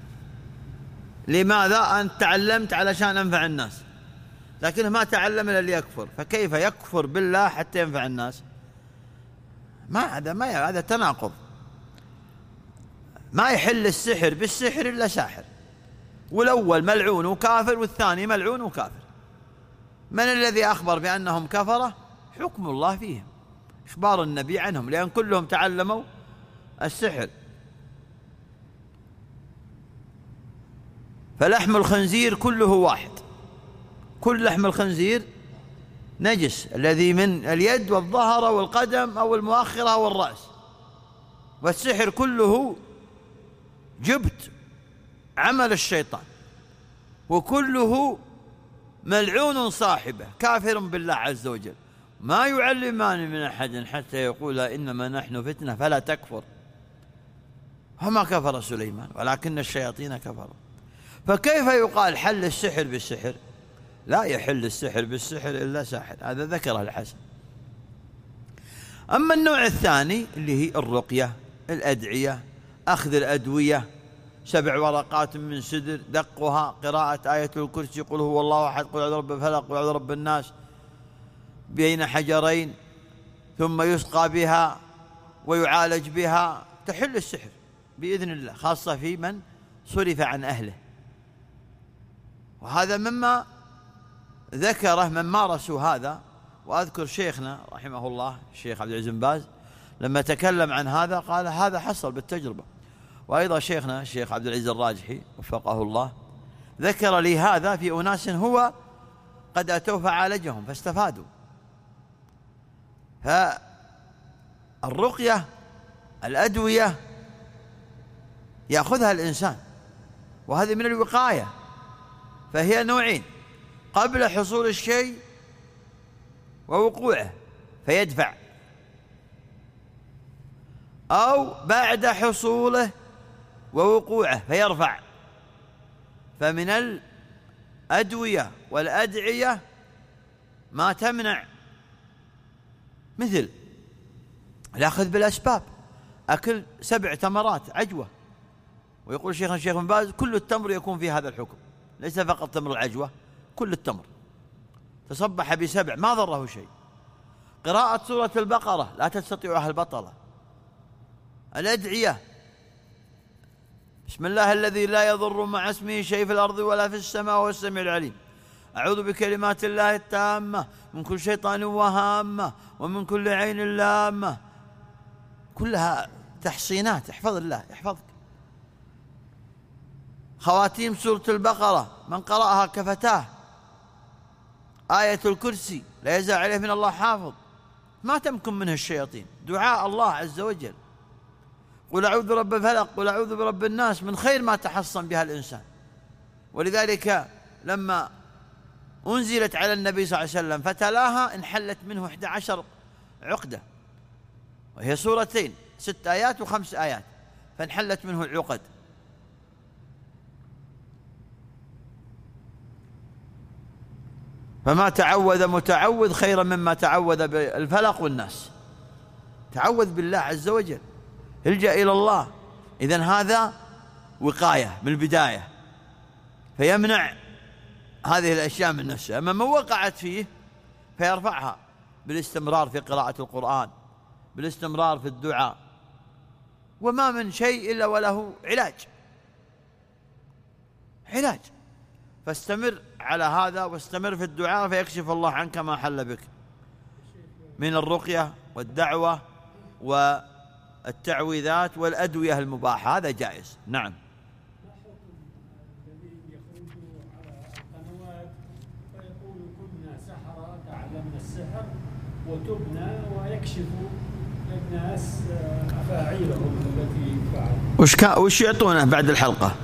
Speaker 2: لماذا؟ أنت تعلمت علشان أنفع الناس، لكنه ما تعلم إلا ليكفر. فكيف يكفر بالله حتى ينفع الناس؟ ما هذا ما هذا تناقض. ما يحل السحر بالسحر إلا ساحر، والأول ملعون وكافر والثاني ملعون وكافر. من الذي أخبر بأنهم كفرة؟ حكم الله فيهم. إخبار النبي عنهم، لأن كلهم تعلموا السحر. فلحم الخنزير كله واحد، كل لحم الخنزير نجس، الذي من اليد والظهر والقدم أو المؤخرة والرأس. والسحر كله جبت عمل الشيطان، وكله ملعون صاحبه، كافر بالله عز وجل. ما يعلمان من أحد حتى يقولا إنما نحن فتنة فلا تكفر. وما كفر سليمان ولكن الشياطين كفروا. فكيف يقال حل السحر بالسحر؟ لا يحل السحر بالسحر إلا ساحر، هذا ذكره الحسن. أما النوع الثاني اللي هي الرقية، الأدعية، أخذ الأدوية، سبع ورقات من سدر، دقها، قراءة آية الكرسي، قل هو الله أحد، قل أعوذ برب الفلق، قل أعوذ برب الناس، بين حجرين، ثم يسقى بها ويعالج بها، تحل السحر بإذن الله، خاصة في من صرف عن أهله. وهذا مما ذكره من مارسوا هذا. وأذكر شيخنا رحمه الله الشيخ عبد العزيز بن باز لما تكلم عن هذا قال هذا حصل بالتجربة. وأيضا شيخنا الشيخ عبد العزيز الراجحي وفقه الله ذكر لي هذا في أناس هو قد أتوا فعالجهم فاستفادوا. فالرقية الأدوية يأخذها الإنسان، وهذه من الوقاية، فهي نوعين: قبل حصول الشيء ووقوعه فيدفع، أو بعد حصوله ووقوعه فيرفع. فمن الأدوية والأدعية ما تمنع، مثل الأخذ بالأسباب، أكل سبع تمرات عجوة. ويقول شيخنا الشيخ بن باز كل التمر يكون في هذا الحكم، ليس فقط تمر العجوة، كل التمر. تصبح بسبع ما ضره شيء. قراءة سورة البقرة لا تستطيعها البطلة. الأدعية: بسم الله الذي لا يضر مع اسمه شيء في الأرض ولا في السماء وهو السميع العليم. أعوذ بكلمات الله التامة من كل شيطان وهامة ومن كل عين لامة. كلها تحصينات، احفظ الله يحفظك. خواتيم سورة البقرة من قرأها كفتاه. آية الكرسي لا يزال عليه من الله حافظ، ما تمكن منه الشياطين. دعاء الله عز وجل: قل أعوذ برب الفلق، قل أعوذ برب الناس، من خير ما تحصن بها الإنسان. ولذلك لما أنزلت على النبي صلى الله عليه وسلم فتلاها انحلت منه إحدى عشر عقدة، وهي سورتين، ست آيات وخمس آيات، فانحلت منه العقد. فما تعوذ متعوذ خيرا مما تعوذ بالفلق والناس. تعوذ بالله عز وجل، الجأ إلى الله. إذن هذا وقاية من البداية، فيمنع هذه الأشياء من نفسها. أما من وقعت فيه فيرفعها بالاستمرار في قراءة القرآن، بالاستمرار في الدعاء. وما من شيء إلا وله علاج علاج فاستمر على هذا واستمر في الدعاء فيكشف الله عنك ما حل بك من الرقية والدعوة والتعويذات والأدوية المباحة، هذا جائز. نعم.
Speaker 3: ما حكم الذين يخرجوا على القنوات فيقولوا كنا سحرة تعلمنا السحر وتبنا ويكشفوا للناس أفاعيلهم التي فعلوا؟
Speaker 2: وش كا وش يعطونه بعد الحلقة؟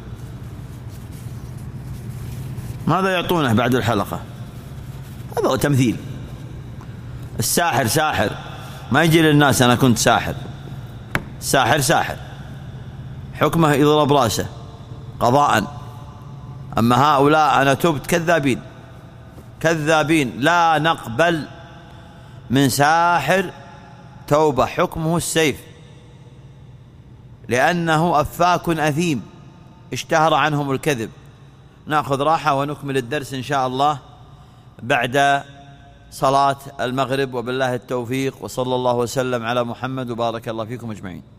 Speaker 2: ماذا يعطونه بعد الحلقة؟ هذا هو تمثيل. الساحر ساحر، ما يجي للناس أنا كنت ساحر. الساحر ساحر، حكمه يضرب راسه قضاء. أما هؤلاء أنا تبت كذابين كذابين، لا نقبل من ساحر توبة، حكمه السيف، لأنه أفاك أثيم اشتهر عنهم الكذب. نأخذ راحة ونكمل الدرس إن شاء الله بعد صلاة المغرب، وبالله التوفيق، وصلى الله وسلم على محمد وبارك الله فيكم أجمعين.